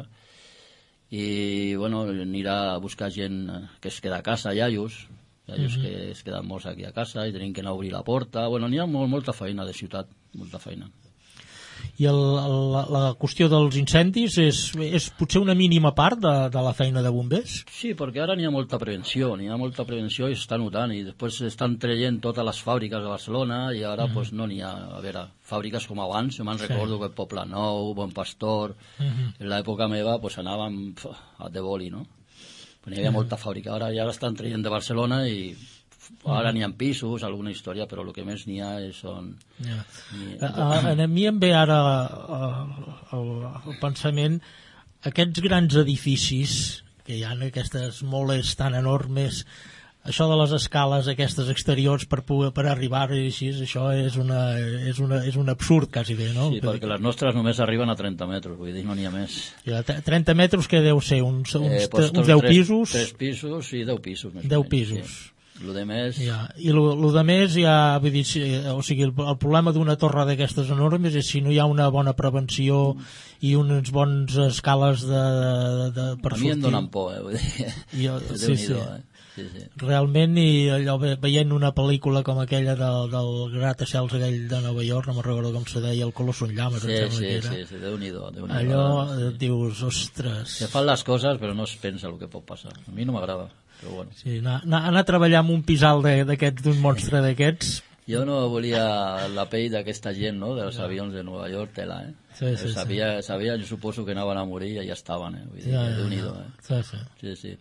i, bueno, anirà a buscar gent que es queda a casa, iaios, iaios mm -hmm. que es queden molts aquí a casa i tenim que anar a obrir la porta, bueno, n'hi ha molt, molta feina de ciutat, molta feina. I el, el, la, la qüestió dels incendis és, és potser una mínima part de, de la feina de bombers? Sí, perquè ara n'hi ha molta prevenció, n'hi ha molta prevenció i s'està notant, i després estan traient totes les fàbriques de Barcelona i ara uh -huh. pues, no n'hi ha, a veure, fàbriques com abans, jo me'n sí. recordo que Poble Nou, Bon Pastor, uh -huh. en l'època meva pues, anàvem pf, a de boli, no? Però n'hi havia uh -huh. molta fàbrica, ara ja l'estan traient de Barcelona i... Ara n'hi ha pisos, alguna història, però el que més n'hi ha són... Yeah. Ha... A, a mi em ve ara uh, el, el pensament, aquests grans edificis, que hi ha aquestes moles tan enormes, això de les escales aquestes exteriors per, poder, per arribar-hi així, això és, una, és, una, és un absurd quasi bé, no? Sí, perquè les nostres només arriben a trenta metres, vull dir, no n'hi ha més. trenta metres que deu ser? Uns, uns, eh, pues, uns deu tres, pisos? tres pisos i deu pisos. Més deu menys, pisos. Sí. Lo de més... Ja. I lo, lo de més ja, vull dir, o sigui, el, el problema d'una torre d'aquestes enormes és si no hi ha una bona prevenció mm. i unes bones escales de, de, de per a mi em donen por, eh, vull dir. Jo, sí, sí. Eh? Sí, sí. Realment, i allò veient una pel·lícula com aquella del, del gratacels aquell de Nova York, no me'n recordo com se deia, el Color són llames, sí, em sembla sí, que era. Sí, sí, Déu-n'hi-do. Déu allò sí. et dius, ostres... Se fan les coses però no es pensa el que pot passar. A mi no m'agrada, però bueno. Sí, anar, anar a treballar amb un pisal d'aquests, d'un monstre d'aquests... Jo no volia la pell d'aquesta gent, no?, dels avions de Nova York, tela, eh? Sí, sí, sabia, sí. sabia, jo suposo que anaven a morir i ja estaven, eh? Vull dir, ja, ja, Déu-n'hi-do, ja. eh? Sí, sí. Sí, sí.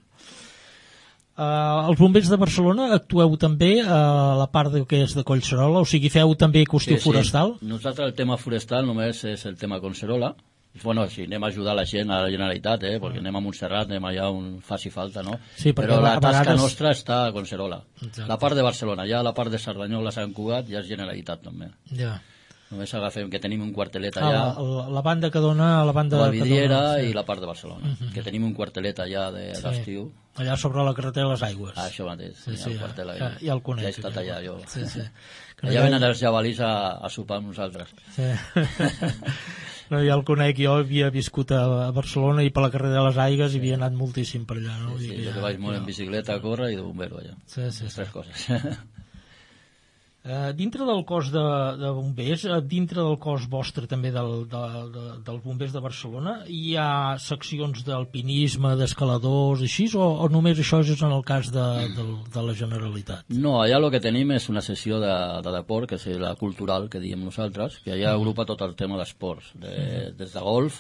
Uh, els bombers de Barcelona actueu també a la part de, que és de Collserola, o sigui, feu també qüestió sí, sí. forestal? Nosaltres el tema forestal només és el tema Collserola. Bueno, sí, anem a ajudar la gent a la Generalitat, eh, perquè anem a Montserrat, anem allà on faci falta, no? Sí, però la tasca vegades... nostra està a Collserola. Exacte. La part de Barcelona, ja la part de Cerdanyola, Sant Cugat, ja és Generalitat també. Ja. Només agafem que tenim un quartelet allà. Ah, la, la banda que dona... La banda la vidriera dona, sí. I la part de Barcelona. Uh -huh. Que tenim un quartelet allà d'estiu. Sí. Allà sobre la carretera de les Aigües. Ah, això mateix. Sí, sí, ja, ja, ja el conec. Ja he estat allà, jo. Sí, sí. Allà venen els jabalís a, a sopar amb nosaltres. Sí. No, ja el conec, jo havia viscut a Barcelona i per la carretera de les Aigües i havia anat moltíssim per allà. No? Sí, sí, I jo que vaig molt en bicicleta, a córrer i de bombero allà. Sí, sí. Les tres coses. Uh, dintre del cos de, de bombers, uh, dintre del cos vostre també del, de, de, dels bombers de Barcelona, hi ha seccions d'alpinisme, d'escaladors, així, o, o només això és en el cas de, de, de la Generalitat? No, allà el que tenim és una sessió de, de deport, que és la cultural, que diem nosaltres, que allà agrupa tot el tema d'esports, de, des de golf,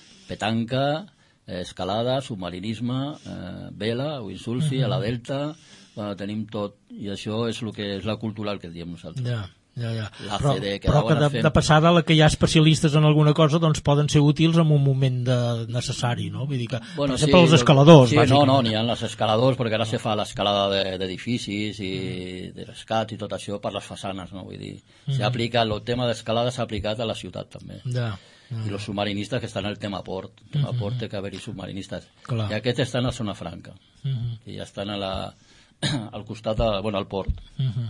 petanca, escalada, submarinisme, eh, vela, windsurfi, a la delta... Bueno, tenim tot, i això és el que és la cultural que diem nosaltres. Ja, ja, ja. La però C D, que, però que de, de passada la que hi ha especialistes en alguna cosa doncs poden ser útils en un moment de, necessari, no? Vull dir que, bueno, per exemple, sí, els escaladors, sí, bàsicament. no, no, n'hi ha els escaladors, perquè ara se fa l'escalada d'edificis i de rescat i tot això per les façanes, no? Vull dir, Mm. s'aplica, el tema d'escalada s'ha aplicat a la ciutat també. Ja. I els submarinistes que estan al tema port, el tema Mm-hmm. port té que haver-hi submarinistes. Clar. I aquests estan a zona franca, Mm-hmm. i ja estan a la, al costat, de, bueno, al port. Mm-hmm.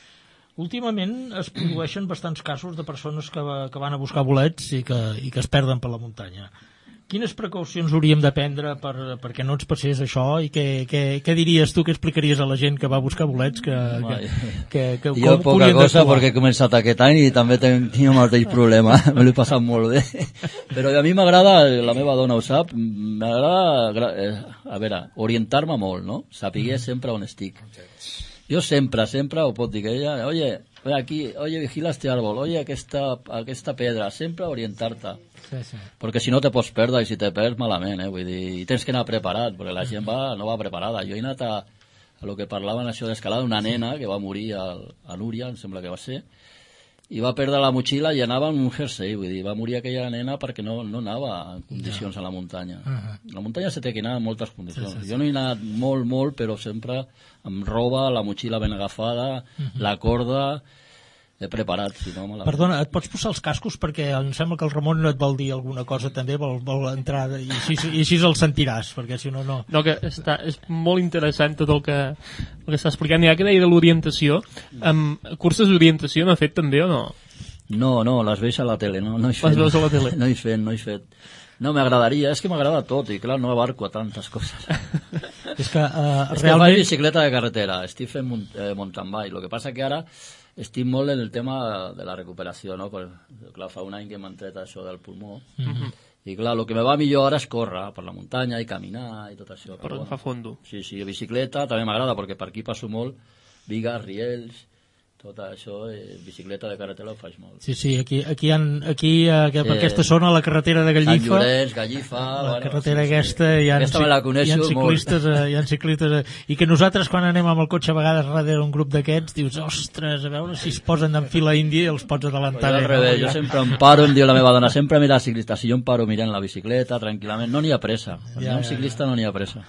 Últimament es produeixen bastants casos de persones que, va, que van a buscar bolets i que, i que es perden per la muntanya. Quines precaucions hauríem de prendre per, perquè no ens passés això i què, què, què diries tu, què explicaries a la gent que va a buscar bolets? Que, que, que, que, jo com poca cosa d'actuar? perquè he començat aquest any i també tinc el mateix problema, me l'he passat molt bé, però a mi m'agrada, la meva dona ho sap, m'agrada, eh, a veure, orientar-me molt, no? Sapiguer sempre on estic. Jo sempre, sempre ho pot dir que ella, oye, aquí, oye, vigila este árbol, oye, aquesta, aquesta pedra, sempre orientar-te. Sí, sí. Perquè si no te pots perdre i si te perds malament, eh? Vull dir, tens que anar preparat, perquè la gent va, no va preparada. Jo he anat a, a lo que parlaven això d'escalada, una nena que va morir al, a Núria, em sembla que va ser, i va perdre la motxilla i anava amb un jersei, vull dir, va morir aquella nena perquè no, no anava en condicions a la muntanya. Uh -huh. La muntanya se té que anar en moltes condicions. Sí, sí, sí. Jo no he anat molt, molt, però sempre amb roba, la motxilla ben agafada, uh -huh. la corda... he preparat, si no malament. Perdona, et pots posar els cascos perquè em sembla que el Ramon no et vol dir alguna cosa també, vol, vol entrar i així, i així el sentiràs, perquè si no, no... No, que està, és molt interessant tot el que, el que està explicant. Ja que deia de l'orientació, um, curses d'orientació n'ha fet també o no? No, no, les veig a la tele, no, no he fet. Les veus a la tele? No he fet, no he fet. No, m'agradaria, és que m'agrada tot, i clar, no abarco a tantes coses. és que, uh, és realment... que faig bicicleta de carretera, estic fent munt, eh, mountain bike, el que passa que ara estic molt en el tema de la recuperació, no? Però, clar, fa un any que m'han tret això del pulmó, Mm-hmm. i clar, el que me va millor ara és córrer per la muntanya i caminar i tot això. Per Però, agafar fondo. Sí, sí, bicicleta també m'agrada, perquè per aquí passo molt, Bigues, Riells, tot això, eh, bicicleta de carretera ho faig molt. Sí, sí, aquí, aquí, han, aquí eh, que per eh, aquesta zona, la carretera de Gallifa... Sant Llorenç, Gallifa... La bueno, carretera sí, sí. aquesta, hi ha, aquesta me la coneixo hi ha ciclistes, molt. Eh, hi ha ciclistes eh, i que nosaltres quan anem amb el cotxe a vegades darrere un grup d'aquests dius, ostres, a veure si es posen en fila índia i els pots adelantar. Jo al revés, jo sempre em paro, em diu la meva dona, sempre mira ciclista, si jo em paro mirant la bicicleta, tranquil·lament, no n'hi ha pressa. Quan Ja, hi ha un ja, ciclista no n'hi ha pressa.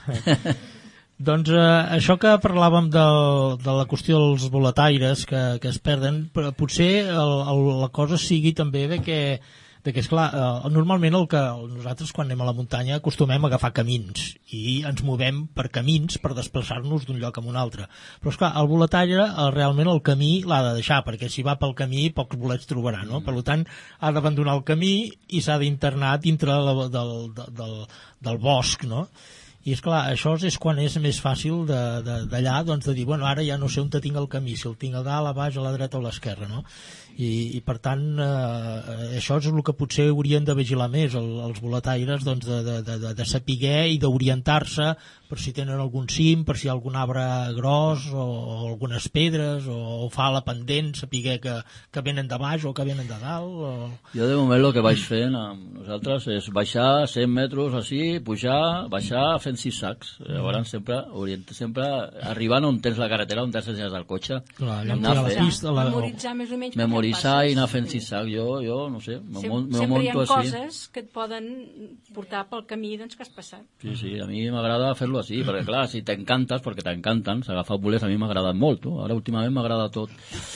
Doncs eh, això que parlàvem de, de la qüestió dels boletaires que, que es perden, però potser el, el, la cosa sigui també de que, de que esclar, eh, normalment el que nosaltres quan anem a la muntanya acostumem a agafar camins i ens movem per camins per desplaçar-nos d'un lloc a un altre. Però esclar, el boletaire eh, realment el camí l'ha de deixar, perquè si va pel camí pocs bolets trobarà, no? Mm. Per tant, ha d'abandonar el camí i s'ha d'internar dintre la, del, del, del, del bosc, no? I és clar, això és quan és més fàcil d'allà doncs, de dir, bueno, ara ja no sé on te tinc el camí, si el tinc a dalt, a baix, a la dreta o a l'esquerra, no? I, i per tant eh, això és el que potser haurien de vigilar més el, els boletaires, doncs, de, de, de, de saber i d'orientar-se per si tenen algun cim, per si hi ha algun arbre gros o, o algunes pedres o, o fa la pendent, saber que, que venen de baix o que venen de dalt o... Jo de moment el que vaig fent amb nosaltres és baixar cent metres així, pujar, baixar, fer fent zigzags. Llavors sempre, orienta, sempre arribant on tens la carretera, on tens les llars del cotxe. Clar, anar la fent, pista, la... memoritzar més o menys memoritzar i anar fent zigzag. Jo, jo no sé, me, Sem me sempre hi ha monto així. coses que et poden portar pel camí doncs, que has passat. Sí, sí, a mi m'agrada fer-lo així, perquè clar, si t'encantes, perquè t'encanten, s'agafar bolers a mi m'ha agradat molt, tu. Ara últimament m'agrada tot.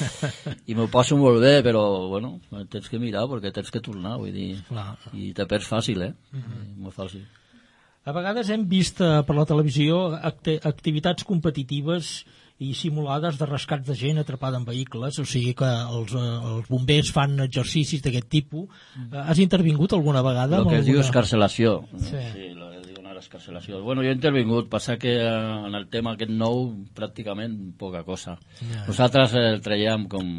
I m'ho passo molt bé, però, bueno, tens que mirar, perquè tens que tornar, vull dir, clar. I te perds fàcil, eh? Mm-hmm. Molt fàcil. A vegades hem vist eh, per la televisió acti activitats competitives i simulades de rescats de gent atrapada en vehicles, o sigui que els, eh, els bombers fan exercicis d'aquest tipus. Eh, has intervingut alguna vegada? El que es alguna... diu escarcelació. Sí. Sí, el que es diu una escarcelació. Bueno, jo he intervingut, passa que eh, en el tema aquest nou pràcticament poca cosa. Ja. Nosaltres el traiem com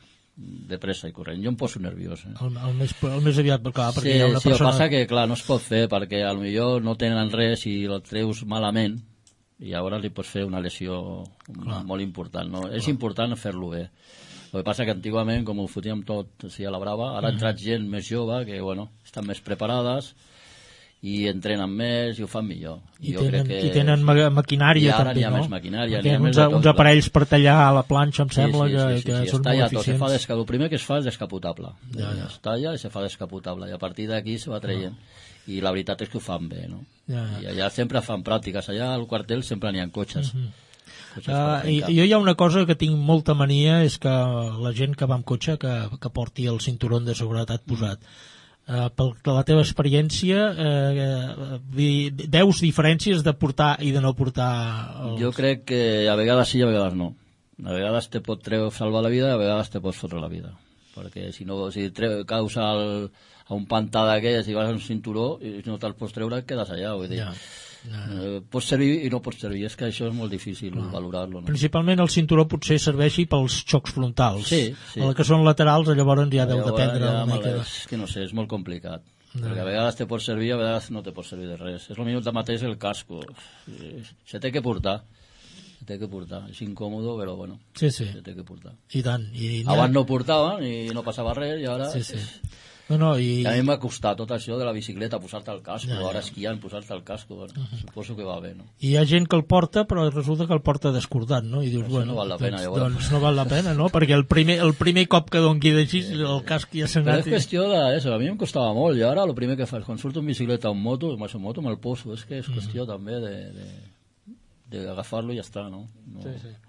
de pressa i corrent. Jo em poso nerviós. Eh? El, el, més, el més aviat, clar, perquè sí, hi ha una sí, persona... Sí, el passa que, clar, no es pot fer, perquè potser no tenen res i el treus malament, i llavors li pots fer una lesió clar. Molt important. No? És important fer-lo bé. El que passa que antigament, com ho fotíem tot així a la brava, ara ha entrat gent més jove que, bueno, estan més preparades, i entrenen més i ho fan millor. I jo tenen, crec que... i tenen ma maquinària I ara també, n'hi ha no? més maquinària. Tenen uns, més uns aparells per tallar a la planxa, em sí, sembla, sí, sí, que, sí, que sí, són sí, molt tot. Se fa eficients. desca... El primer que es fa és descapotable. Ja, ja. Es talla i se fa descapotable, i a partir d'aquí se va traient. No. I la veritat és que ho fan bé, no? Ja, ja. I allà sempre fan pràctiques, allà al quartel sempre n'hi ha cotxes. Uh -huh. Uh, i, jo hi ha una cosa que tinc molta mania, és que la gent que va amb cotxe que, que porti el cinturó de seguretat posat. Uh, per la teva experiència uh, veus diferències de portar i de no portar els... Jo crec que a vegades sí i a vegades no. A vegades te pot treure, salvar la vida i a vegades te pots fotre la vida, perquè si no, si treu, causa el, a un pantà d'aquelles i vas a un cinturó i no te'l pots treure, quedes allà, vull dir. Ja. Ja, ja. Eh, pot servir i no pot servir, és que això és molt difícil no. valorar-lo. No? Principalment el cinturó potser serveixi pels xocs frontals. Sí, sí. El que són laterals llavors ja deu dependre. Ja, una mica... És que no sé, és molt complicat. No. Perquè a vegades te pot servir, a vegades no te pot servir de res. És el minut de mateix el casco. Se té que portar. Se té que portar. És incòmodo, però bueno. Sí, sí. Se té que portar. I tant. I abans no portaven i no passava res i ara... Sí, sí. No, no, i... I a mi m'ha costat tot això de la bicicleta, posar-te el casco, ja, ja. Ara esquiant, posar-te el casco, bueno, uh -huh. Suposo que va bé, no? I hi ha gent que el porta, però resulta que el porta descordat, no? I dius, això bueno, no val la pena, doncs, doncs no val la pena, no? Perquè el primer, el primer cop que doni d'així, el casc ja s'ha anat... Però és qüestió d'això, a mi em costava molt, i ara el primer que faig, quan surto en bicicleta o en moto, amb en moto me'l poso, és que és qüestió uh -huh. també d'agafar-lo i ja està, no? no... Sí, sí.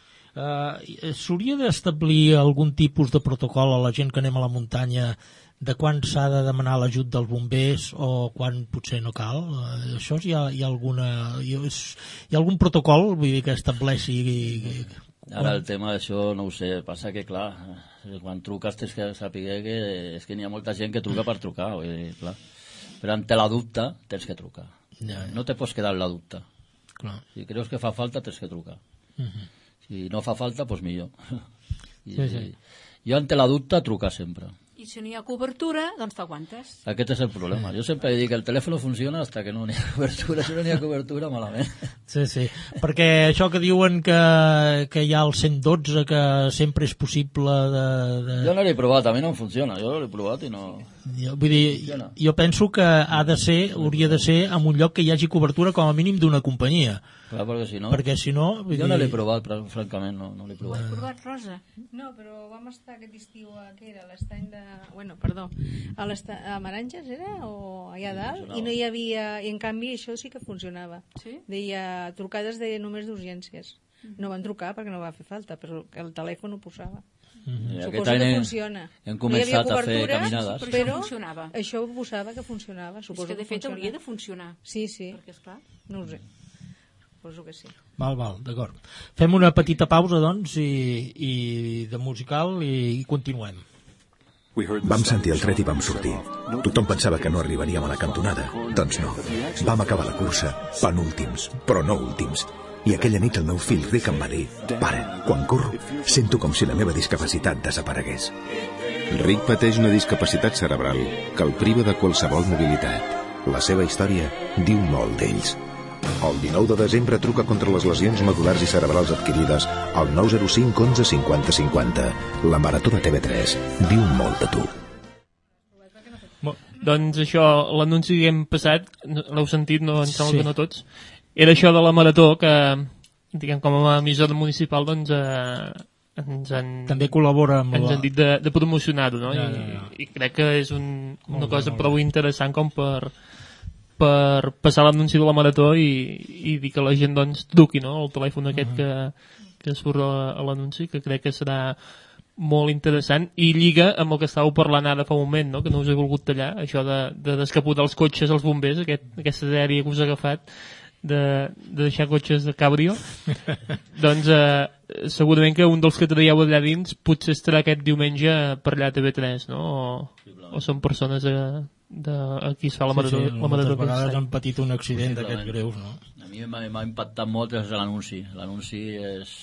Uh, s'hauria d'establir algun tipus de protocol a la gent que anem a la muntanya de quan s'ha de demanar l'ajut dels bombers o quan potser no cal? Uh, això hi ha, hi ha alguna hi ha, hi ha algun protocol, vull dir, que estableixi i, ara el tema d'això no ho sé, passa que clar quan truques tens que saber que és que n'hi ha molta gent que truca per trucar, vull dir, clar. Però ante la dubte tens que trucar, ja, ja. No te pots quedar en la dubte, clar. Si creus que fa falta tens que trucar, uh -huh. Si no fa falta, doncs millor. I, sí, sí. Jo ante la dubte trucar sempre. I si no hi ha cobertura, doncs t'aguantes. Aquest és el problema. Jo sempre dic que el telèfon funciona hasta que no n'hi ha cobertura. Si no n'hi ha cobertura, malament. Sí, sí. Perquè això que diuen que, que hi ha el cent dotze, que sempre és possible de... de... Jo no l'he provat, a mi no em funciona. Jo l'he provat i no... Jo, vull dir, funciona. Jo penso que ha de ser, hauria de ser en un lloc que hi hagi cobertura com a mínim d'una companyia. Clar, perquè si no... Perquè si no... Vull jo dir... no l'he provat, però, francament, no, no l'he provat. L'has provat, Rosa? No, però vam estar aquest estiu a, què era, l'estany de... Bueno, perdó, a, a Maranges era, o allà dalt, i no hi havia... I en canvi això sí que funcionava. Sí? Deia, trucades de només d'urgències. No van trucar perquè no va fer falta, però el telèfon ho posava. Mm-hmm. Suposo que funciona. Hem començat no a fer caminades. Però, però funcionava. Això posava que funcionava. Suposo és que de fet funciona. Hauria de funcionar. Sí, sí. Perquè, esclar... No ho sé. Suposo que sí. Val, val, d'acord. Fem una petita pausa, doncs, i, i de musical i, i continuem. Vam sentir el tret i vam sortir. Tothom pensava que no arribaríem a la cantonada. Doncs no. Vam acabar la cursa, penúltims, però no últims. I aquella nit el meu fill Rick em va dir: pare, quan corro, sento com si la meva discapacitat desaparegués. Rick pateix una discapacitat cerebral que el priva de qualsevol mobilitat. La seva història diu molt d'ells. El dinou de desembre truca contra les lesions medul·lars i cerebrals adquirides al nou zero cinc onze cinquanta cinquanta. La Marató de T V tres diu molt de tu. Doncs això, l'anunci que hem passat, l'heu sentit, no? Em sembla Sí. que no tots, era això de la Marató, que, diguem, com a emissora municipal, doncs, eh, ens han... També col·labora amb ens la... han dit de, de promocionar-ho, no? Ja, I, ja, ja. I crec que és un, una Molt bé, cosa molt prou interessant com per per passar l'anunci de la Marató i, i dir que la gent doncs truqui, no?, el telèfon aquest que, que surt a, a l'anunci, que crec que serà molt interessant i lliga amb el que estàveu parlant ara fa un moment, no?, que no us he volgut tallar, això de, de descapotar els cotxes als bombers, aquest, aquesta sèrie que us ha agafat de, de deixar cotxes de cabrio. Doncs eh, segurament que un dels que traieu allà dins potser estarà aquest diumenge per allà a T V tres, no?, o, o són persones de, de, aquí es fa la Marató. Sí, sí, la Marató moltes vegades aquest han patit un accident d'aquests greus, no? A mi m'ha m'ha impactat molt és l'anunci. L'anunci és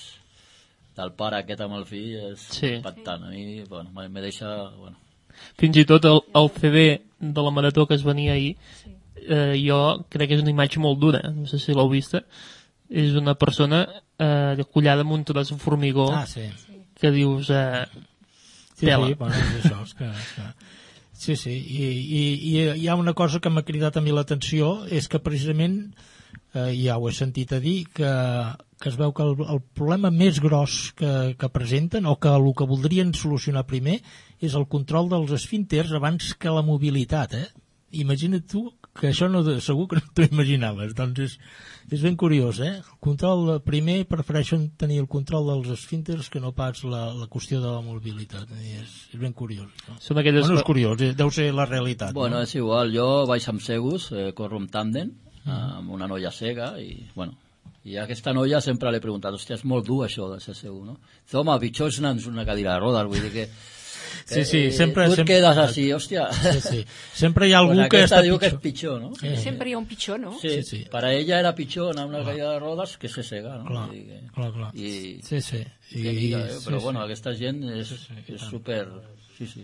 del pare aquest amb el fill, és Sí. impactant. A mi, bueno, me me deixa... Bueno. Fins i tot el, el C D de la Marató que es venia ahir, eh, jo crec que és una imatge molt dura, no sé si l'heu vista. És una persona eh, collada amb un tros de formigó Ah, sí. que dius eh, Sí, tela. sí, bueno, és això, és que, és que... Sí, sí, i, i, i hi ha una cosa que m'ha cridat a mi l'atenció, és que precisament, eh, ja ho he sentit a dir, que, que es veu que el, el problema més gros que, que presenten, o que el que voldrien solucionar primer, és el control dels esfínters abans que la mobilitat, eh? Imagina't tu que això no, segur que no t'ho imaginaves, doncs és, és ben curiós, eh? El control, primer prefereixen tenir el control dels esfínters que no pas la, la qüestió de la mobilitat. I és, és ben curiós. No? Són aquelles... Bueno, és curiós, eh? Deu ser la realitat. Bueno, no? és igual, jo vaig amb Segus, eh, corro amb tàndem, uh -huh. amb una noia cega, i bueno, i a aquesta noia sempre l'he preguntat, hòstia, és molt dur això de ser segur, no? Dice, home, pitjor és anar en una cadira de rodes, vull dir que... Sí, sí, sempre... Tu et sempre, quedes així, hòstia. Sí, sí. Sempre hi ha algú pues que està diu pitjor. que és pitjor, no? Eh. Sempre hi ha un pitjor, no? Sí, sí, sí. Per a ella era pitjor anar a una cadira de rodes que ser cega, no? Clar, I que... clar, clar. I... Sí, sí. I... I... Mica, eh? Però sí, bueno, sí. aquesta gent és, sí, sí, és super... Sí, sí.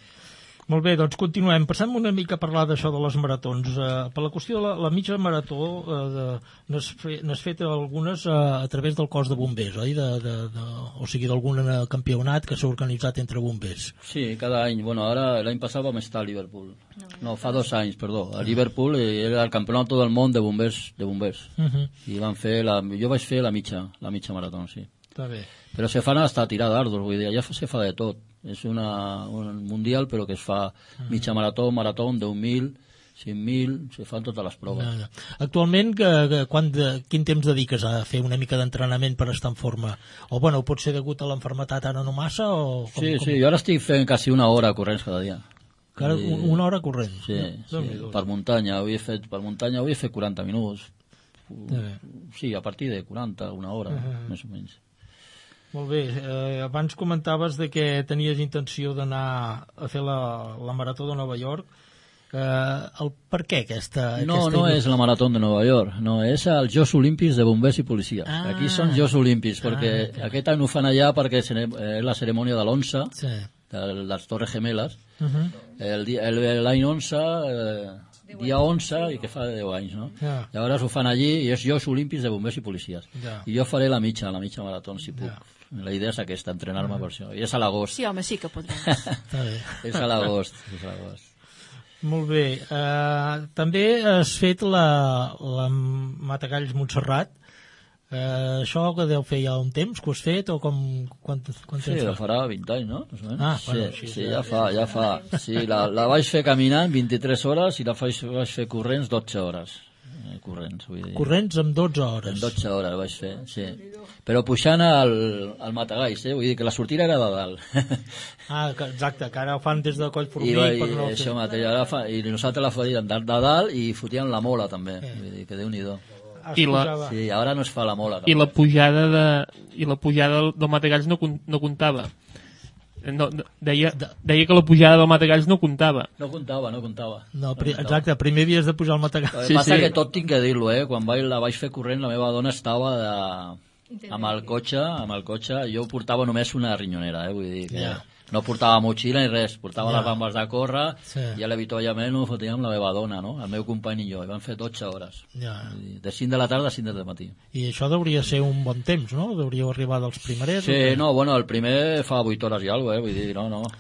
Molt bé, doncs continuem. Passem una mica a parlar d'això de les maratons. Uh, per la qüestió de la, la mitja marató, uh, n'has fe, fet algunes uh, a través del cos de bombers, oi? De, de, de, o sigui, d'algun campionat que s'ha organitzat entre bombers. Sí, cada any. Bueno, ara l'any passat vam estar a Liverpool. No, no fa dos anys, perdó. A Liverpool era el campionat del món de bombers. De bombers. Uh -huh. I van fer la, jo vaig fer la mitja, la mitja marató, sí. Està bé. Però se fan hasta tirar dardos, vull dir, allà se fa de tot. És una, un mundial, però que es fa mitja marató, marató, deu mil, cinc mil, se fan totes les proves. No, no. Actualment, que, que, quan de, quin temps dediques a fer una mica d'entrenament per estar en forma? O, bueno, pot ser degut a l'enfermetat ara no massa? O com, sí, com... sí, jo ara estic fent quasi una hora corrents cada dia. Cada, I, una hora corrent? Sí, no, sí, no, per muntanya. Avui he fet, per muntanya avui he fet quaranta minuts. Sí, a partir de quaranta, una hora, uh -huh. més o menys. Molt bé, eh, abans comentaves de que tenies intenció d'anar a fer la, la Marató de Nova York. Eh, el, per què aquesta... No, aquesta no és la Marató de Nova York, no, és els Jocs Olímpics de Bombers i Policies. Ah, Aquí són Jocs Olímpics, perquè ah, aquest any ho fan allà perquè és la cerimònia de l'onze, sí. de les Torres Gemeles. Uh -huh. L'any onze... Eh, dia onze i que fa deu anys, no? Yeah. Llavors ho fan allí i és Jocs Olímpics de Bombers i Policies. Yeah. I jo faré la mitja, la mitja marató, si puc. Yeah. La idea és aquesta, entrenar-me uh -huh. per això. I és a l'agost. Sí, home, sí que podràs. És a l'agost, és a l'agost. Molt bé. Uh, també has fet la, la Matagalls Montserrat. Uh, això que deu fer ja un temps que ho has fet o com, quant, quant sí, la farà vint anys, no? Ah, sí, bueno, així, sí, ja fa, ja fa. Sí, la, la vaig fer caminant vint-i-tres hores i la vaig, vaig fer corrents dotze hores. Eh, corrents, vull dir. Corrents amb dotze hores. Amb dotze hores vaig fer, sí. Però pujant al, al Matagalls, eh? Vull dir que la sortida era de dalt. Ah, exacte, que ara ho fan des de Collformic. I, per no i, això mateix, ara fa, i nosaltres la faríem de, de dalt i fotíem la mola també, eh. Vull dir que Déu-n'hi-do. I la, sí, ara no es fa la mola. I la pujada de i la pujada del Matagalls no, no comptava. No, deia, deia que la pujada del Matagalls no comptava. No comptava, no comptava. No, pri, exacte, primer havies de pujar al Matagalls. El que sí, passa sí. que tot tinc que dir-lo, eh? Quan vaig, la vaig fer corrent, la meva dona estava de... amb el cotxe, amb el cotxe, jo portava només una rinyonera, eh? Vull dir que... Ja. No portava motxilla ni res, portava Ja. les bambes de córrer Sí. i a l'avituallament ho fotíem la meva dona, no? El meu company i jo, i vam fer dotze hores. Ja. Vull dir, de cinc de la tarda a cinc del matí. I això hauria ser un bon temps, no? Hauríeu arribar dels primerets? Sí, o què? no, bueno, el primer fa vuit hores i alguna cosa, eh? Vull dir, no, no.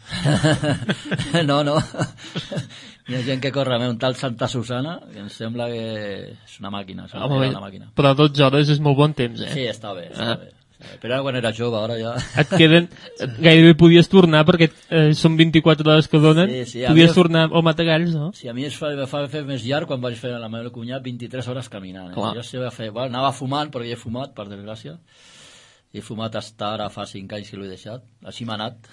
no, no. Hi ha gent que corre a un tal Santa Susana que em sembla que és una màquina, és una, Home, una màquina. però dotze hores és molt bon temps, eh? Sí, està bé, està Ah. bé. Però ara quan era jove, ara ja... Et queden... Gairebé podies tornar, perquè eh, són vint-i-quatre hores que donen. Sí, sí, a podies mi- tornar al Matagalls, no? Sí, a mi es fa, me fa fer més llarg quan vaig fer la meva cunyat vint-i-tres hores caminant. Eh? Clar. Jo sí, va fer, bueno, anava fumant, perquè he fumat, per desgràcia. He fumat fins ara fa cinc anys que l'he deixat. Així m'ha anat.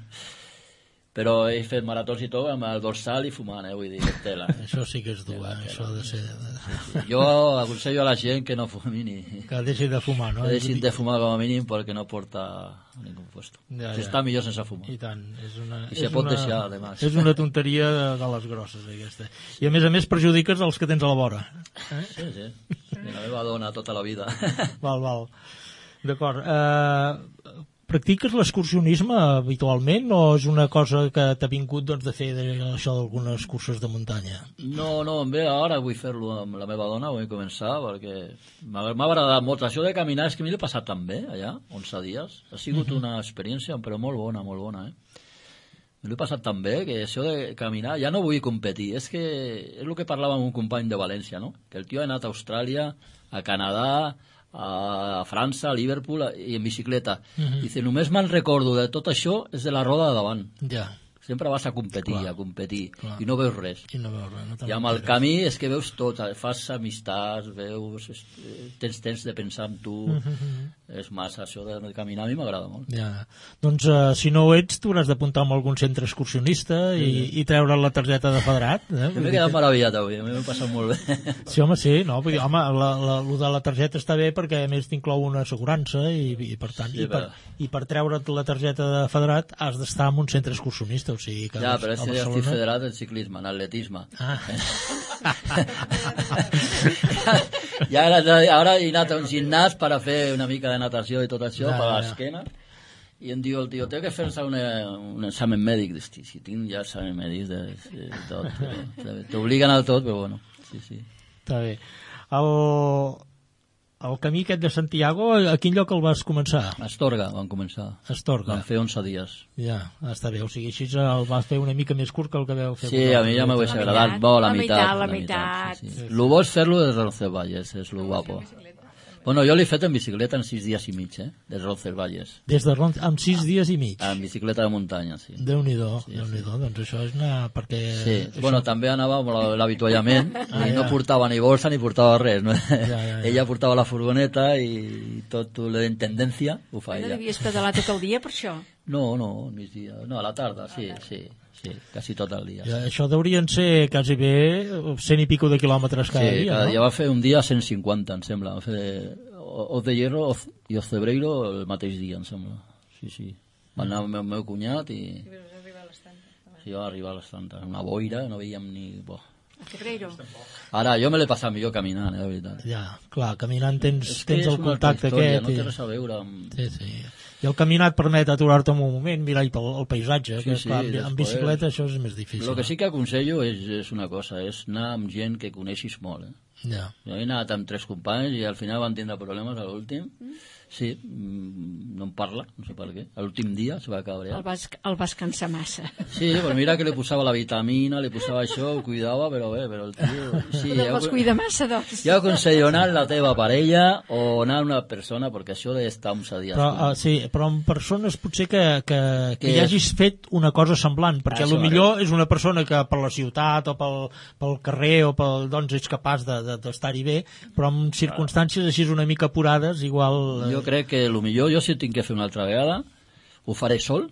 Però he fet maratons i tot amb el dorsal i fumant, eh? Vull dir, tela. Això sí que és dur, eh? Això ha de ser... Jo aconsello a la gent que no fumi ni... Que deixi de fumar, no? Que deixin de fumar com a mínim perquè no porta ningú puesto. Ja, ja. Està millor sense fumar. I tant. És una, I se és pot una, deixar, además. És una tonteria de, de les grosses, aquesta. I a més a més perjudiques els que tens a la vora. Eh? Sí, sí. I la meva dona tota la vida. Val, val. D'acord. Eh, practiques l'excursionisme habitualment o és una cosa que t'ha vingut doncs, de fer de, això d'algunes curses de muntanya? No, no, bé, ara vull fer-lo amb la meva dona, vull començar, perquè m'ha m'ha agradat molt. Això de caminar és que m'hi l'he passat tan bé, allà, onze dies. Ha sigut Mhm. una experiència, però molt bona, molt bona, eh? Me l'he passat tan bé que això de caminar, ja no vull competir, és que és el que parlava amb un company de València, no? Que el tio ha anat a Austràlia, a Canadà, a França, a Liverpool i en bicicleta. Mhm. Dice, només me'n recordo de tot això és de la roda de davant. Ja. Sempre vas a competir, Clar. a competir, Clar. i no veus res. I no veus res, no te'n I amb el enteres. camí és que veus tot, fas amistats, veus, es- tens temps de pensar en tu, Mhm. és massa, això de caminar a mi m'agrada molt. Ja. Doncs uh, si no ho ets, t'hauràs d'apuntar en algun centre excursionista i, Sí. i treure la targeta de federat. Eh? Jo m'he quedat meravellat avui, a mi m'he passat molt bé. Sí, home, sí, no, vull dir, home, la, la, lo de la targeta està bé perquè a més t'inclou una assegurança i, i per tant, Sí, i, per, però- i per treure't la targeta de federat has d'estar en un centre excursionista, o sigui que Ja, a però és que ja Barcelona- estic federat en ciclisme, en atletisme. Ah. I ara, ara he anat a un gimnàs per a fer una mica de natació i tot això, Ja, per ja. l'esquena, i em diu el tio, té que fer-se una, un examen mèdic. Dic, "Hosti, si tinc ja examen mèdic de, de tot, però t'obliguen a tot, però bueno, sí, sí. Està bé. El, el camí aquest de Santiago, a quin lloc el vas començar? A Astorga vam començar. Astorga. Vam fer onze dies. Ja, està bé, o sigui, així el vas fer una mica més curt que el que vau fer. Sí, a mi ja m'hauria agradat molt la, La meitat. meitat, la meitat. Sí, sí. Lo bo és fer-lo des de Roncesvalles, és lo guapo. Bueno, jo l'he fet en bicicleta en sis dies i mig, eh? Des de Roncesvalles. Des de Ron... amb sis dies i mig. En bicicleta de muntanya, sí. Déu-n'hi-do, Sí, Déu-n'hi-do, doncs això és una... perquè... Sí, això... bueno, també anava amb la- l'avituallament Ah, i no ja. portava ni bolsa ni portava res, no? ja, ja. Ella portava la furgoneta i tot lo de tendència ho fa No ella. devies pedalar tot el dia per això? No, no, al migdia, no, a la tarda, sí, sí, sí, quasi tot el dia. Ja, això deurien ser quasi bé cent i pico de quilòmetres cada Sí, dia, cada no? dia va fer un dia cent cinquanta, em sembla. Va fer Oz de Hierro Oz- i Ocebreiro el mateix dia, em sembla. Sí, sí. Va anar el meu, meu cunyat i... Sí, va arribar a les tantes. Una boira, no veiem ni... Bo. A Febreiro. Ara, jo me l'he passat millor caminant, eh, de veritat. Ja, clar, caminant tens, És que tens és el una altra contacte història, aquest. no té i- res a veure amb... Sí, sí. I el caminat permet aturar-te un moment, mirar el, el paisatge, Sí, que sí, clar, amb, amb després- bicicleta això és més difícil. El que sí que aconsello és, és una cosa, és anar amb gent que coneixis molt, eh? Ja. Jo he anat amb tres companys i al final van tindre problemes a l'últim. Sí, mm, no em parla, no sé per què. A l'últim dia se va cabrear. El vas, el vas cansar massa. Sí, pues mira que li posava la vitamina, li posava això, ho cuidava, però bé, però el tio... Sí, no jo, els cuida massa, doncs. jo aconsello anar amb la teva parella o anar amb una persona, perquè això d'estar uns dies... Però, uh, sí, però amb persones potser que, que, que Que hi és- hagis fet una cosa semblant, perquè Això, a lo millor és una persona que per la ciutat o pel, pel carrer o pel, doncs és capaç de- de- d'estar-hi bé, però en circumstàncies així una mica apurades, igual... eh, Jo crec que el millor, jo si ho tinc que fer una altra vegada, ho faré sol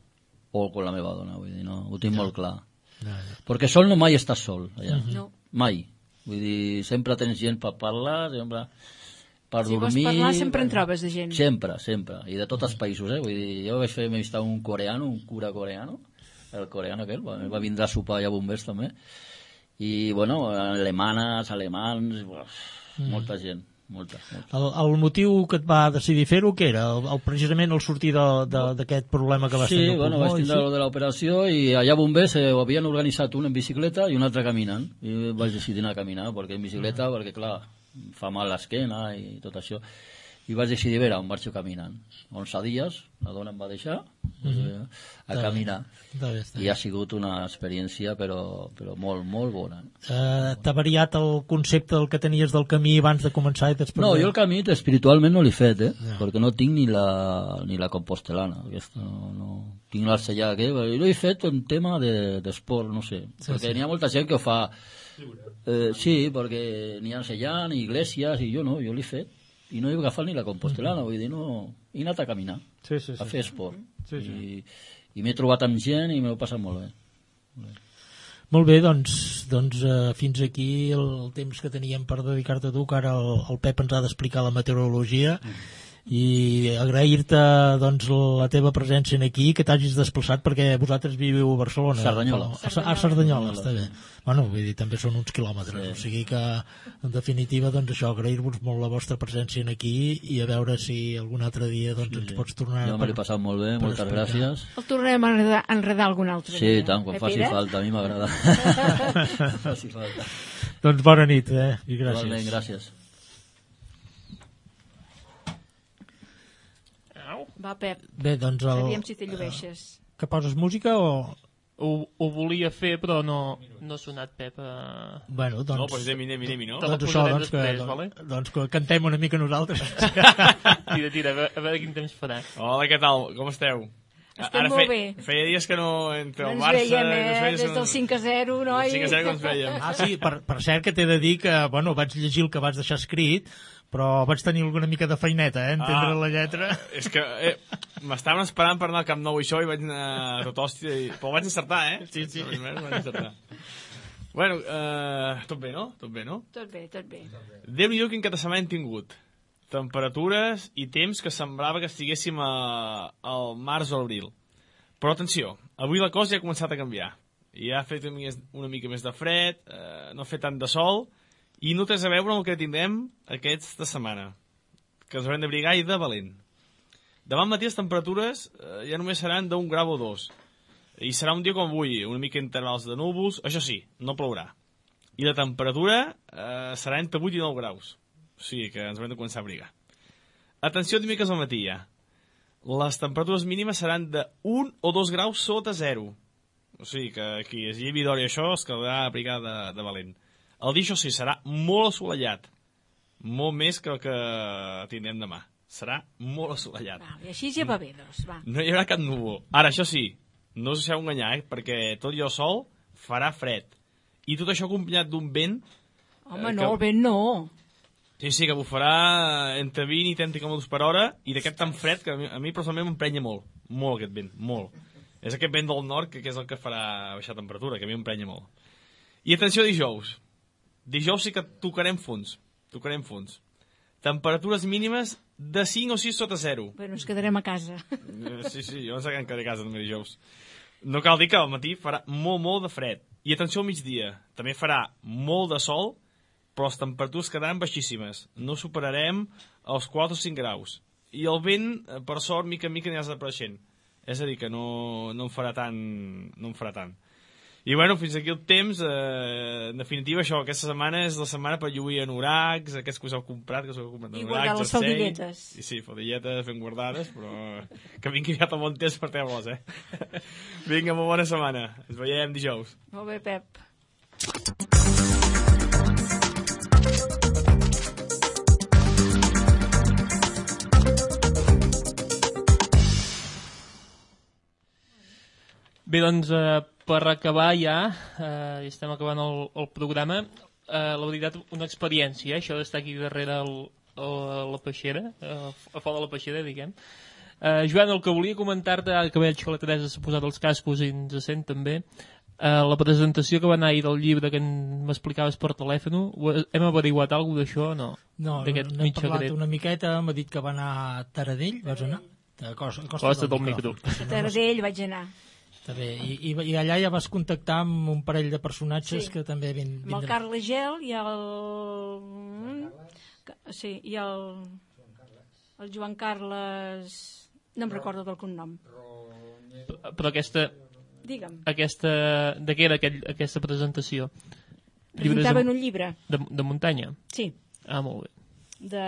o amb la meva dona, vull dir, no, ho tinc molt clar. Ja, ja. Perquè sol no mai estàs sol, allà. No. Mai. Vull dir, sempre tens gent per parlar, sempre per Si vols dormir... parlar, sempre en trobes de gent. Sempre, sempre. I de tots els països, eh? Vull dir, jo vaig fer amistat amb un coreano, un cura coreano, el coreano aquell, va, va vindre a sopar allà a Bombers també, i, bueno, alemanes, alemans, uf, molta gent. molta, molta. El, el motiu que et va decidir fer-ho, què era? El, el, precisament el sortir d'aquest problema que vas sí, tenir? Sí, bueno, vaig tindre sí? de l'operació i allà bombers eh, ho havien organitzat un en bicicleta i un altre caminant. I vaig decidir anar a caminar, perquè en bicicleta, uh -huh. perquè clar, fa mal l'esquena i tot això. I vaig decidir veure on marxo caminant. onze dies, la dona em va deixar uh -huh. eh, a caminar. Està bé, està bé. I ha sigut una experiència però, però molt, molt bona. Uh, T'ha variat el concepte del que tenies del camí abans de començar i després... No, jo el camí espiritualment no l'he fet, eh? No. Perquè no tinc ni la, ni la compostelana. Aquesta no, no... Tinc l'arcellà aquest, però l'he fet en tema d'esport, de, no sé. Sí, perquè sí. N'hi ha molta gent que ho fa... Eh, sí, perquè n'hi ha arcellant, iglesias, i jo no, jo l'he fet. I no he agafat ni la compostelana, vull dir, no... He anat a caminar, sí, sí, sí, a fer esport. Sí, sí. I, i m'he trobat amb gent i m'ho he passat molt bé. Molt bé. Molt bé, doncs, doncs uh, fins aquí el, el temps que teníem per dedicar-te a tu, que ara el, el Pep ens ha d'explicar la meteorologia, mm. i agrair-te doncs, la teva presència aquí, que t'hagis desplaçat, perquè vosaltres viviu a Barcelona. Cerdanyola. A, a, a Cerdanyola, està bé. Bueno, vull dir, també són uns quilòmetres, sí. O sigui que, en definitiva, doncs això, agrair-vos molt la vostra presència aquí i a veure si algun altre dia doncs, sí, ens pots tornar... Jo me l'he passat molt bé, moltes explicar. Gràcies. El tornarem a enredar, enredar algun altre sí, dia. Sí, tant, quan eh, faci Pere? Falta, a mi m'agrada. faci falta. Doncs bona nit, eh, i gràcies. Igualment, gràcies. Va, Pep, bé, doncs el... aviam si te llueixes. Que poses música o...? Ho, ho volia fer, però no, no ha sonat, Pep. Uh... Bueno, doncs... No, doncs anem, anem, anem, no? Doncs això, doncs, després, que, vale? doncs que cantem una mica nosaltres. tira, tira, a veure, a veure quin temps farà. Hola, què tal? Com esteu? Estem Ara molt fe, bé. Feia dies que no entre el no Barça... Veiem, eh? No Des del cinc a zero, no? cinc a zero que ens veiem. Ah, sí, per, per cert que t'he de dir que, bueno, vaig llegir el que vas deixar escrit, però vaig tenir alguna mica de feineta, eh, entendre ah, la lletra. És que eh, m'estaven esperant per anar al Camp Nou i això, i vaig anar a tot hòstia, i... però vaig encertar, eh? Sí, sí. Vaig encertar. Bueno, eh, tot bé, no? Tot bé, no? Tot bé, tot bé. Déu-n'hi-do quin cap de setmana hem tingut. Temperatures i temps que semblava que estiguéssim a, al març o l'abril. Però atenció, avui la cosa ja ha començat a canviar. Ja ha fet una mica més de fred, eh, no ha fet tant de sol, i no té a veure amb el que tindrem aquesta setmana, que ens haurem d'abrigar i de valent. Demà matí les temperatures eh, ja només seran d'un grau o dos, i serà un dia com avui, una mica intervals de núvols, això sí, no plourà. I la temperatura eh, serà entre vuit i nou graus, o sigui que ens haurem de començar a abrigar. Atenció dimecres al matí ja. Les temperatures mínimes seran de un o dos graus sota zero. O sigui que aquí es llevi d'hora i això es quedarà abrigar de, de valent. El dia, això sí, serà molt assolellat. Molt més que el que tindrem demà. Serà molt assolellat. Va, i així ja va bé, doncs, va. No hi haurà cap núvol. Ara, això sí, no us deixeu enganyar, eh? Perquè tot i el sol farà fred. I tot això acompanyat d'un vent... Home, eh, no, que... el vent no. Sí, sí, que bufarà entre vint i trenta quilòmetres per hora, i d'aquest tan fred que a mi, a mi personalment m'emprenya molt. Molt aquest vent, molt. És aquest vent del nord que, que és el que farà baixar temperatura, que a mi m'emprenya molt. I atenció dijous. Dijous sí que tocarem fons. Tocarem fons. Temperatures mínimes de cinc o sis sota zero. Bueno, ens quedarem a casa. Sí, sí, jo no sé que em quedaré a casa també dijous. No cal dir que al matí farà molt, molt de fred. I atenció al migdia. També farà molt de sol, però les temperatures quedaran baixíssimes. No superarem els quatre o cinc graus. I el vent, per sort, mica en mica anirà desapareixent. És a dir, que no, no en farà tant. No en farà tant. I bueno, fins aquí el temps. Eh, en definitiva, això, aquesta setmana és la setmana per lluir anoracs, aquests que us heu comprat, que us heu comprat i guardar les faldilletes. I sí, faldilletes ben guardades, però que vingui ja tot bon temps per treure-les, eh? Vinga, molt bona setmana. Ens veiem dijous. Molt bé, Pep. Bé, doncs, eh, per acabar ja, eh, estem acabant el, el programa, eh, la veritat, una experiència, això d'estar aquí darrere el, el, la peixera, eh, a fora de la peixera, diguem. Eh, Joan, el que volia comentar-te, ara que veig que la Teresa s'ha posat els cascos i ens sent també, eh, la presentació que va anar ahir del llibre que m'explicaves per telèfon, hem averiguat alguna cosa d'això o no? No, n'hem parlat una miqueta, m'ha dit que va anar a Taradell, vas anar? A Costa, a Costa, Costa del, del Micro. A Taradell vaig anar. Està bé. I, i, I allà ja vas contactar amb un parell de personatges sí. que també vin, amb el Carles Gel i el... Sí, i el, el Joan Carles... No em recordo del cognom. Però aquesta... Digue'm. Aquesta... De què era aquell, aquesta presentació? Presentaven un llibre. De, de muntanya? Sí. Ah, molt bé. De...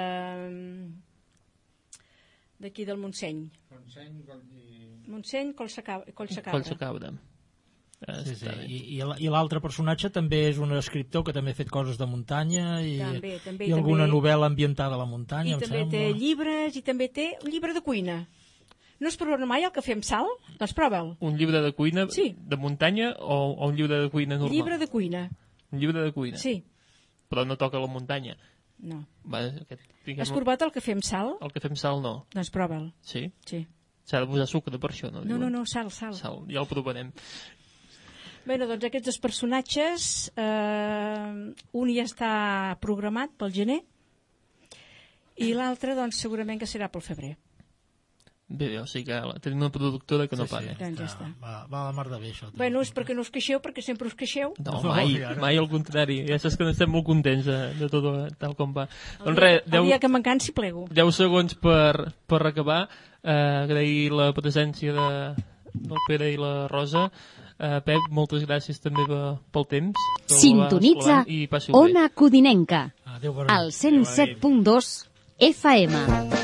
D'aquí del Montseny. Montseny i... Montseny, Collsacabra. Collsacabra. Ah, sí, sí. I, i l'altre personatge també és un escriptor que també ha fet coses de muntanya i, també, també, i alguna també. novel·la ambientada a la muntanya, I em també sembla. té llibres i també té un llibre de cuina. No has provat mai el cafè amb sal? Doncs prova'l. Un llibre de cuina sí. de muntanya o, o un llibre de cuina normal? Llibre de cuina. Un llibre de cuina? Sí. Però no toca la muntanya? No. Va, aquest, diguem, has provat el cafè amb sal? El cafè amb sal no. Doncs prova'l. Sí? Sí. S'ha de posar sucre per això, no? No, no, no, sal, sal. Sal, ja el provarem. Bé, doncs aquests dos personatges, eh, un ja està programat pel gener i l'altre, doncs, segurament que serà pel febrer. Bé, bé, o sigui que tenim una productora que no sí, paga. Sí, doncs ja està. Va, va a la mar de bé, això. Bueno, és perquè no us queixeu, perquè sempre us queixeu. No, mai, mai al contrari. Ja saps que estem molt contents de, de tot tal com va. El, doncs res, deu, el dia que m'encansi plego. deu segons per, per acabar. Eh, agrair la presència de, del Pere i la Rosa. Eh, Pep, moltes gràcies també pel temps. Sintonitza Ona Codinenca. Adéu, al cent set punt dos F M.